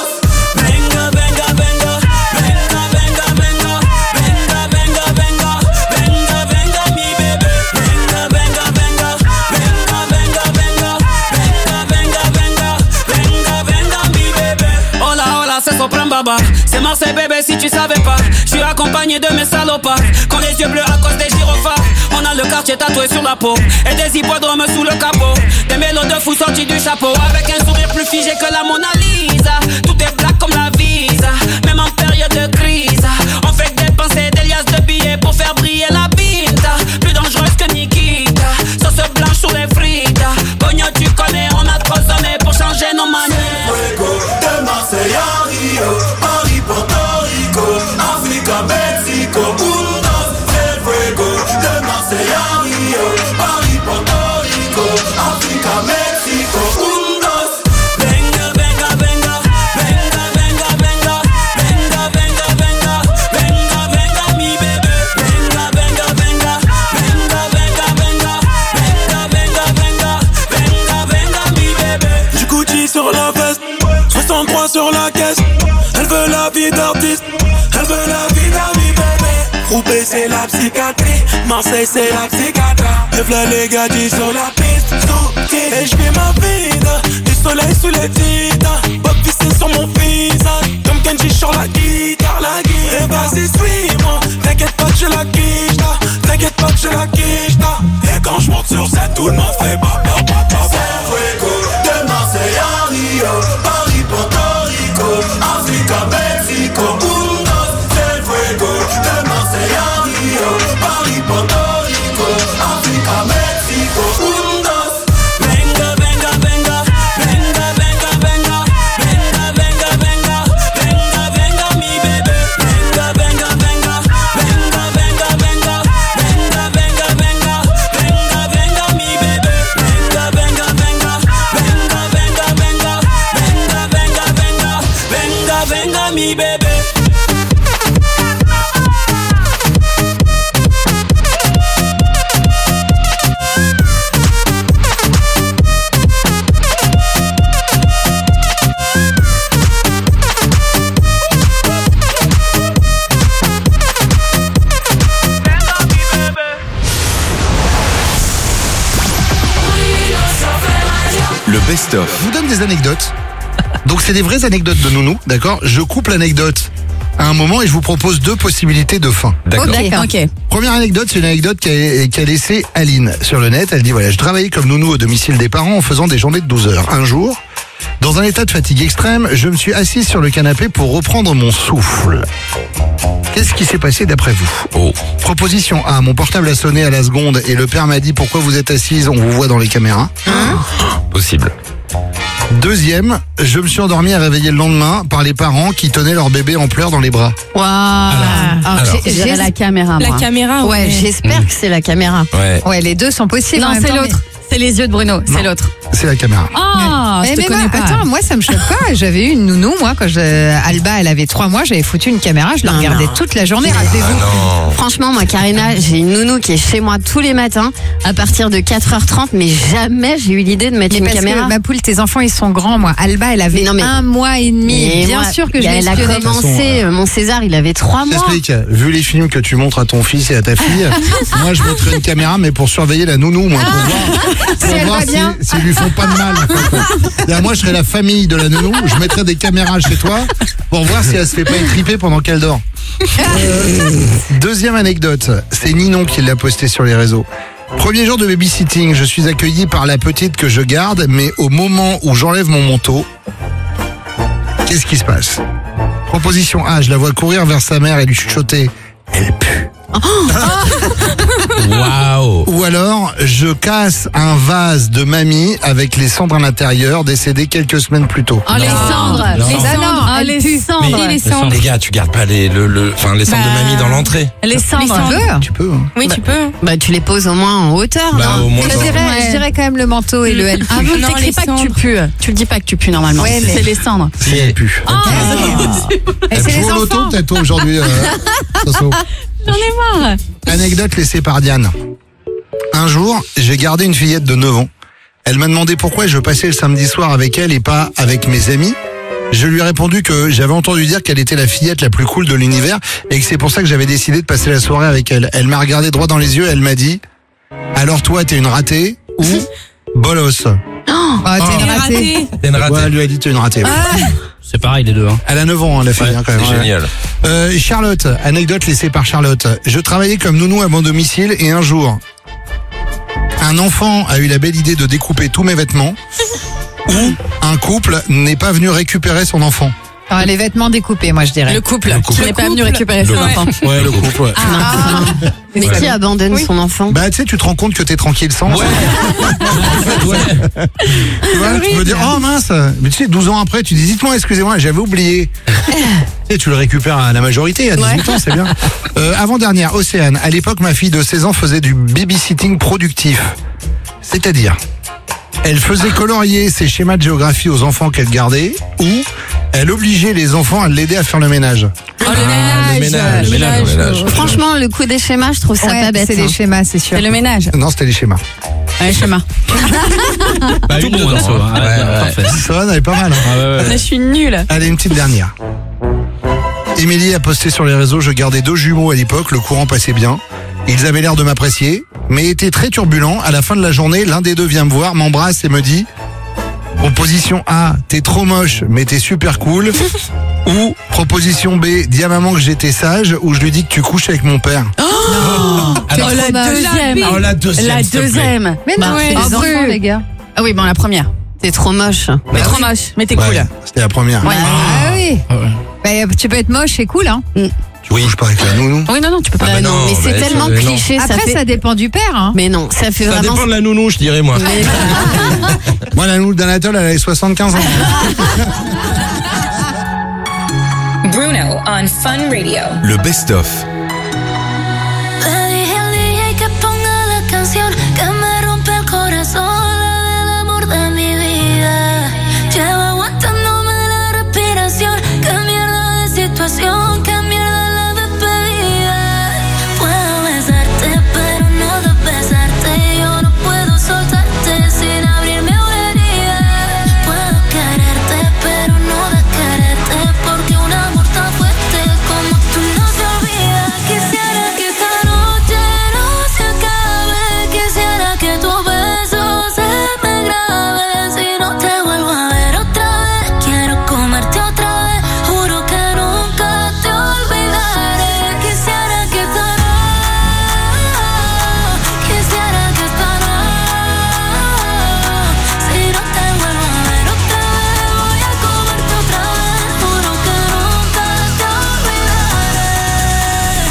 Venga, venga, venga, venga, venga, venga, venga, venga, venga, venga, venga, mi bébé. Venga, venga, venga, venga, venga, venga, venga, venga, venga, venga, venga, mi bébé. Hola, hola, c'est Sopran Baba. C'est Marseille bébé si tu savais pas. Je suis accompagné de mes salopards. Quand les yeux bleus à cause des gyrophares. On a le quartier tatoué sur la peau. Et des hippodromes sous le capot. Des mélos de fous sortis du chapeau. Avec un sourire plus figé que la Mona Lisa. Tout est black comme la visa. Même en période de crise. On fait que dépenser des liasses de billets pour faire briller la pinta. Plus dangereuse que Nikita. Sauce blanche sur les frites. Pogno tu connais, on a trop sonné pour changer nos manières. Fuego de Marseille à Rio, Paris, Porto Rico, Africa, Mexico, Burgos. C'est fuego de Marseille à Rio, Paris, Porto Rico, Africa, Mexico, Burgos. Venga, venga, venga, venga, venga, venga, venga, venga, venga, venga, venga, mi bébé. Venga, venga, venga, venga, venga, venga, venga, venga, venga, venga, venga, mi bébé. Du Gucci sur la veste, soixante-trois sur la caisse. Elle veut la vie d'artiste, elle veut la vie d'un mi bébé. Roubaix c'est la psychiatrie, Marseille c'est la psychiatre. Et v'là les gadis sur la piste, et j'fais ma vie, du soleil sous les titres. Bob vissé sur mon visage, comme Kenji sur la guitare, la guitare. Et vas-y suis-moi, t'inquiète pas que je la quiche là, t'inquiète pas que je la quiche là. Et quand j'monte sur scène, tout le monde fait ba ba ba ba. C'est fuego de Marseille à Rio, Paris, Porto Rico, Africa, Mexico, Burgos. C'est fuego de Marseille à Rio, Paris, Porto Rico, Africa, Mexico, Burgos. Venga, venga, venga, venga, venga, venga, venga, venga, venga, venga, venga, mi bébé. Venga, venga, venga, venga, venga, venga, venga, venga, venga, venga, venga, mi bébé. Venga, venga, venga, venga, venga, venga, venga, venga, venga, venga, venga, mi bébé. Le best-of. Je vous donne des anecdotes. Donc c'est des vraies anecdotes de Nounou, d'accord? Je coupe l'anecdote à un moment et je vous propose deux possibilités de fin. D'accord. Ok. Première anecdote, c'est une anecdote qu'a qu'a laissée Aline sur le net. Elle dit voilà, je travaillais comme nounou au domicile des parents en faisant des journées de douze heures. Un jour, dans un état de fatigue extrême, je me suis assise sur le canapé pour reprendre mon souffle. Qu'est-ce qui s'est passé d'après vous? Oh. Proposition A, mon portable a sonné à la seconde et le père m'a dit pourquoi vous êtes assise, on vous voit dans les caméras. Hein? Possible. Deuxième, je me suis endormi à réveiller le lendemain par les parents qui tenaient leur bébé en pleurs dans les bras. Waouh. alors. J'ai- j'ai la caméra, La moi. caméra, Ouais, ouais. j'espère Mm. que c'est la caméra. Ouais. Ouais, les deux sont possibles. en Non, même c'est temps, l'autre. C'est les yeux de Bruno, c'est Non. l'autre. C'est la caméra. Ah, Mais- je te mais connais non, pas. attends, Attends, moi ça me choque pas. J'avais eu une nounou, moi, quand je... Alba, elle avait trois mois, j'avais foutu une caméra, je la Non, regardais non. toute la journée, rappelez-vous. Ah non. Franchement, moi, Karina, j'ai une nounou qui est chez moi tous les matins à partir de quatre heures trente, mais jamais j'ai eu l'idée de mettre Mais une parce caméra. que, ma poule, tes enfants, ils sont grands, moi. Alba, elle avait Mais non, mais- un mois et demi. Mais Bien moi, sûr que je elle a l'espionnais. commencé, euh, mon César, il avait trois mois. J'explique, vu les films que tu montres à ton fils et à ta fille, moi je mettrais une caméra mais pour surveiller la nounou, moi, pour voir Pour elle voir va si, bien. s'ils lui font pas de mal. En fait. Là, moi, je serais la famille de la nounou. Je mettrais des caméras chez toi pour voir si elle se fait pas étriper pendant qu'elle dort. Euh, deuxième anecdote, c'est Ninon qui l'a posté sur les réseaux. Premier jour de babysitting, je suis accueilli par la petite que je garde, mais au moment où j'enlève mon manteau, qu'est-ce qui se passe? Proposition A, je la vois courir vers sa mère et lui chuchoter « Elle pue ». Waouh. Ou alors, je casse un vase de mamie avec les cendres à l'intérieur, décédées quelques semaines plus tôt. Oh, les cendres. Non. Les Non, cendres. non, Oh, les pue. cendres. Mais- les cendres. Les gars, tu gardes pas les, le, le, enfin, les cendres Bah, de mamie dans l'entrée. Les cendres. cendres. Tu peux. Hein. Oui, tu peux. Bah, tu les poses au moins en hauteur. Bah, non au moins Je dans- dirais, Ouais. je dirais quand même le manteau et le L. Ah bon, Non, t'écris les pas que tu cendres. pues. Tu le dis pas que tu pues normalement. Ouais, mais- C'est les cendres. Si elle pue. Et Elle c'est les joue au loto enfants. peut-être toi aujourd'hui. Euh, Soso. J'en ai marre. Anecdote laissée par Diane. Un jour, j'ai gardé une fillette de neuf ans. Elle m'a demandé pourquoi je passais le samedi soir avec elle et pas avec mes amis. Je lui ai répondu que j'avais entendu dire qu'elle était la fillette la plus cool de l'univers et que c'est pour ça que j'avais décidé de passer la soirée avec elle. Elle m'a regardé droit dans les yeux et elle m'a dit « Alors toi, t'es une ratée ou bolos ?» Ah, t'es une ratée. T'es une ratée. Ouais, elle lui a dit « T'es une ratée ». C'est pareil les deux. Hein. Elle a neuf ans, hein, la fille, Ouais, hein, quand même. c'est ouais. génial. Euh, Charlotte, anecdote laissée par Charlotte. Je travaillais comme nounou à mon domicile et un jour, un enfant a eu la belle idée de découper tous mes vêtements ou un couple n'est pas venu récupérer son enfant. Ah, les vêtements découpés, moi je dirais. Le couple. Le couple. Tu n'es pas venu récupérer son enfant. Ouais, le couple, ouais. Mais qui abandonne son enfant? Bah, tu sais, tu te rends compte que t'es tranquille sans. Ouais. En fait, ouais. Tu vois, tu peux dire, oh mince. Mais tu sais, douze ans après, tu dis, dites-moi, excusez-moi, j'avais oublié. Tu sais, tu le récupères à la majorité, à dix-huit ans, c'est bien. Euh, avant-dernière, Océane. À l'époque, ma fille de seize ans faisait du babysitting productif. C'est-à-dire, elle faisait colorier ses schémas de géographie aux enfants qu'elle gardait ou elle obligeait les enfants à l'aider à faire le ménage. Oh, le Le ménage. ménage, le ménage, le ménage. Franchement, le coup des schémas, je trouve ça Ouais, pas bête. c'est des hein. schémas, c'est sûr. C'est le ménage. Non, c'était les schémas. Ouais, les schémas. Bah, Tout une bon, dedans, Anso, hein. hein. Ouais, ouais. Parfait. Ça, elle est pas mal. Hein. Ah ouais, ouais. Je suis nulle. Allez, une petite dernière. Émilie a posté sur les réseaux, je gardais deux jumeaux à l'époque, le courant passait bien. Ils avaient l'air de m'apprécier, mais étaient très turbulents. À la fin de la journée, l'un des deux vient me voir, m'embrasse et me dit proposition A, t'es trop moche, mais t'es super cool. Ou proposition B, dis à maman que j'étais sage, ou je lui dis que tu couches avec mon père. Oh, Alors, la deuxième. Oh, la deuxième. La s'il te plaît. deuxième. Mais non, Bah, c'est c'est des des enfants, enfants. les gars. Ah oui, bon, la première. T'es trop moche. Mais trop moche. Mais t'es cool. Ouais, c'était la première. Ouais. Ah oui. Ah ouais. Bah, tu peux être moche, c'est cool, hein. Tu couches pas avec la nounou. Oui, non, non, tu peux pas. Ah bah non, non, mais c'est bah, tellement tu- mais non. cliché. Après, ça, ça, fait... dépend du père, hein. Mais non, ça fait Ça vraiment. dépend de la nounou, je dirais, moi. Mais- Moi, la nounou d'Anatole, elle avait soixante-quinze ans. Bruno on Fun Radio. Le best-of. Le dije al D J que ponga la canción que me rompe el corazón, la del amor de mi vida. Llevo aguantándome la respiración. Qué mierda de situación, qué mierda la despedida. Puedo besarte, pero no de besarte. Yo no puedo soltarte sin abrirme una herida. Puedo quererte, pero no de quererte, porque un amor tan fuerte como tú no se olvida. Quisiera que esta noche no se acabe. Quisiera que tu beso se me grabe. Si no te vuelvo a ver otra vez, quiero comerte otra vez. Juro que nunca te olvidaré. Quisiera que esta noche, quisiera que esta noche, si no te vuelvo a ver otra vez, voy a comerte otra vez. Juro que nunca te olvidaré.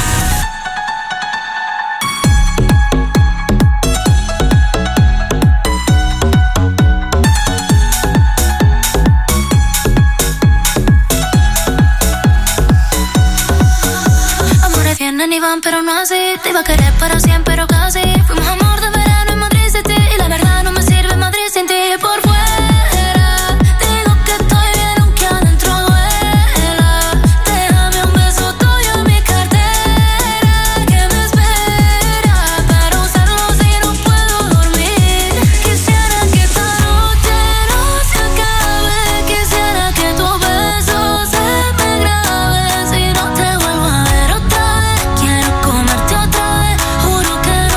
Amores vienen y van, pero no así. Te iba a querer para siempre, pero casi. Fuimos amor de verano en Madrid City. Y la verdad no me sirve Madrid sin ti. Por fuera digo que estoy bien, aunque adentro duela. Déjame un beso tuyo en mi cartera, que me espera para usarlo si no puedo dormir. Quisiera que esta noche no se acabe. Quisiera que tu beso se me grabe. Si no te vuelvo a ver otra vez, quiero comerte otra vez. Juro que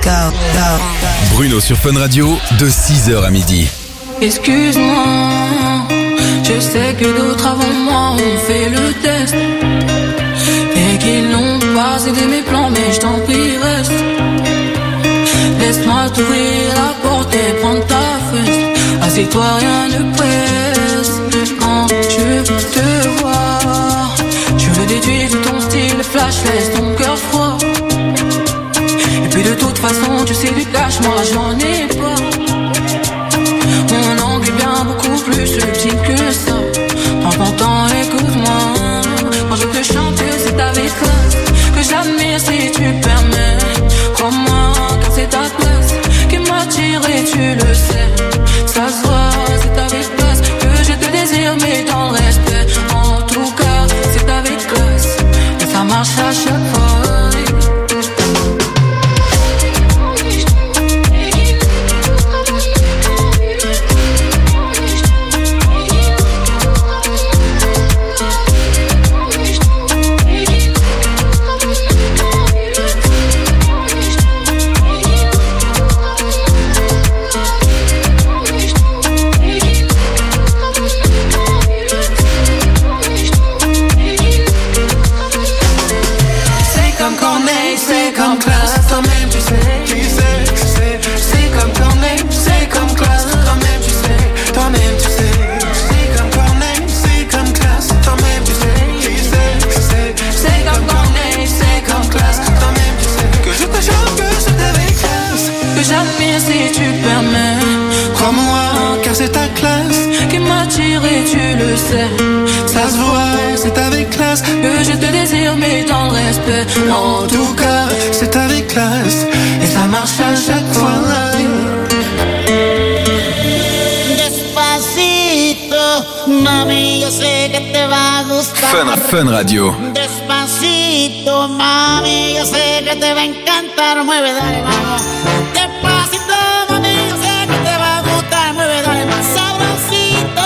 go, go. Bruno sur Fun Radio, de six heures à midi. Excuse-moi, je sais que d'autres avant moi ont fait le test et qu'ils n'ont pas aidé mes plans, mais je t'en prie reste. Laisse-moi t'ouvrir la porte et prendre ta fesse. Assieds-toi, rien ne presse. Quand je te vois, je le déduis de ton style flash, laisse ton cœur froid. Et puis de toute façon, tu sais du cash, moi j'en ai pas. Mon angle est bien beaucoup plus subtil que ça. Prends ton temps, écoute-moi. Quand je te chante, c'est avec classe que j'admire si tu permets. Crois-moi, car c'est ta place qui m'attire et tu le sais. Ça se voit, c'est avec classe que je te désire, mais dans le respect. En tout cas, c'est avec classe et ça marche à chaque fois. Ça se voit, c'est avec classe que je te désire, mais dans le respect. En tout cas, c'est avec classe et ça marche à chaque fois. Despacito, mami, yo sé que te va a gustar. Fun, Fun Radio. Despacito, mami, yo sé que te va a encantar. Mueve, dale, vamos. Despacito, mami, yo sé que te va a gustar. Mueve, dale, más sabrosito.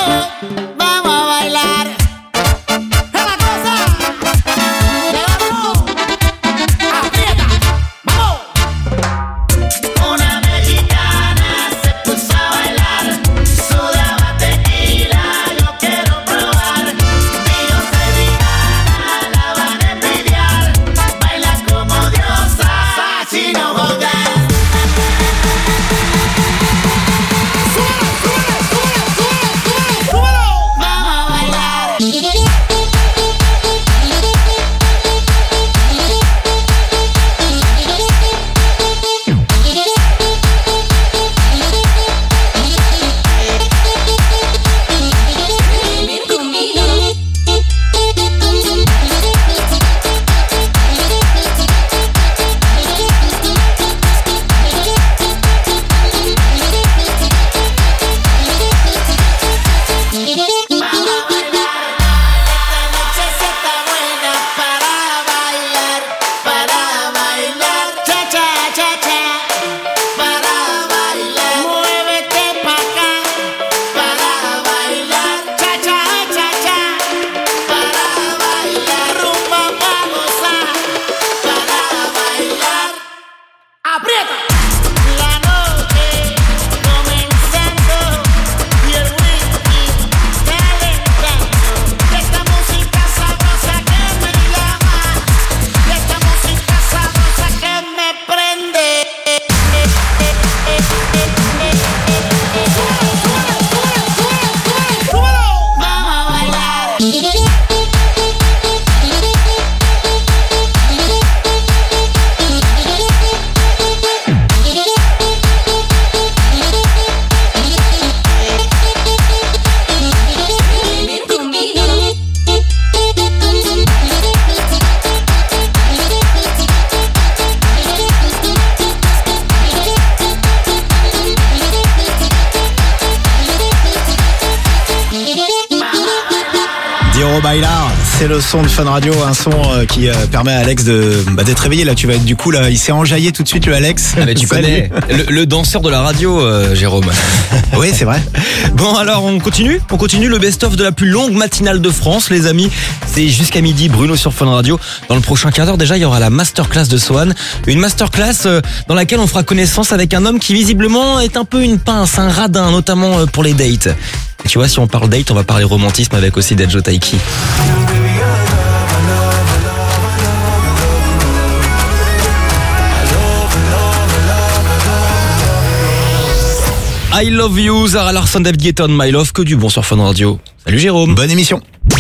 Bailar, c'est le son de Fun Radio, un son euh, qui euh, permet à Alex de bah, d'être réveillé. Là, tu vas être du coup là, il s'est enjaillé tout de suite le Alex. Ah mais tu connais le, le danseur de la radio, euh, Jérôme. Oui, c'est vrai. Bon alors on continue, on continue le best-of de la plus longue matinale de France, les amis. C'est jusqu'à midi, Bruno sur Fun Radio. Dans le prochain quart d'heure, déjà, il y aura la masterclass de Swan. Une masterclass euh, dans laquelle on fera connaissance avec un homme qui visiblement est un peu une pince, un radin, notamment euh, pour les dates. Et tu vois, si on parle date, on va parler romantisme avec aussi Dejo Taiki. I Love You, Zara Larsson, David Guetta, My Love, que du bon sur Fun Radio. Salut Jérôme. Bonne émission.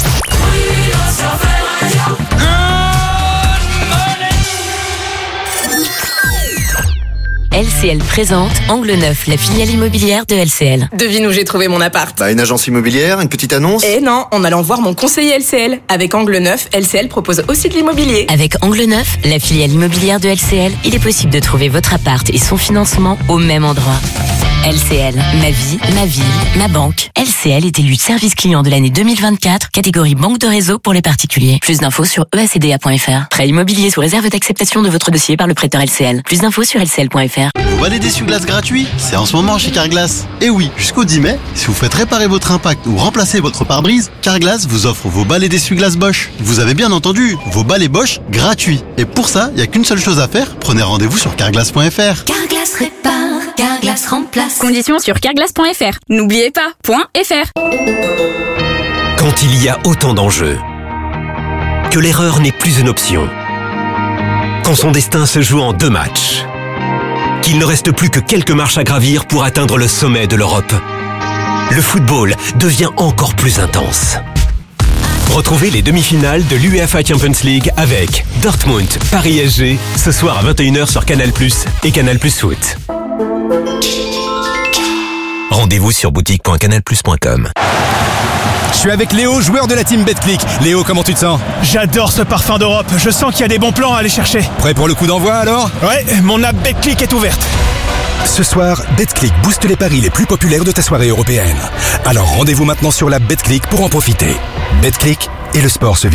L C L présente Angle Neuf, la filiale immobilière de L C L. Devine où j'ai trouvé mon appart. Bah, une agence immobilière, une petite annonce. Eh non, en allant voir mon conseiller L C L. Avec Angle Neuf, L C L propose aussi de l'immobilier. Avec Angle Neuf, la filiale immobilière de L C L, il est possible de trouver votre appart et son financement au même endroit. L C L, ma vie, ma ville, ma banque. L C L est élu service client de l'année deux mille vingt-quatre, catégorie banque de réseau pour les particuliers. Plus d'infos sur e a c d a point f r. Prêt immobilier sous réserve d'acceptation de votre dossier par le prêteur L C L. Plus d'infos sur l c l point f r. Vous balai d'essuie-glace gratuit, c'est en ce moment chez Carglass. Et oui, jusqu'au dix mai, si vous faites réparer votre impact ou remplacer votre pare-brise, Carglass vous offre vos balais d'essuie-glace Bosch. Vous avez bien entendu, vos balais Bosch gratuits. Et pour ça, il n'y a qu'une seule chose à faire, prenez rendez-vous sur carglass point f r. Carglass répare, Carglass remplace. Conditions sur carglass point f r. N'oubliez pas, .fr. Quand il y a autant d'enjeux, que l'erreur n'est plus une option, quand son destin se joue en deux matchs, qu'il ne reste plus que quelques marches à gravir pour atteindre le sommet de l'Europe, le football devient encore plus intense. Retrouvez les demi-finales de l'UEFA Champions League avec Dortmund, Paris S G, ce soir à vingt et une heures sur Canal plus, et Canal plus Foot. Rendez-vous sur boutique point canal plus point com. Je suis avec Léo, joueur de la team BetClick. Léo, comment tu te sens? J'adore ce parfum d'Europe. Je sens qu'il y a des bons plans à aller chercher. Prêt pour le coup d'envoi alors? Ouais, mon app BetClick est ouverte. Ce soir, BetClick booste les paris les plus populaires de ta soirée européenne. Alors rendez-vous maintenant sur l'app BetClick pour en profiter. BetClick et le sport se vit.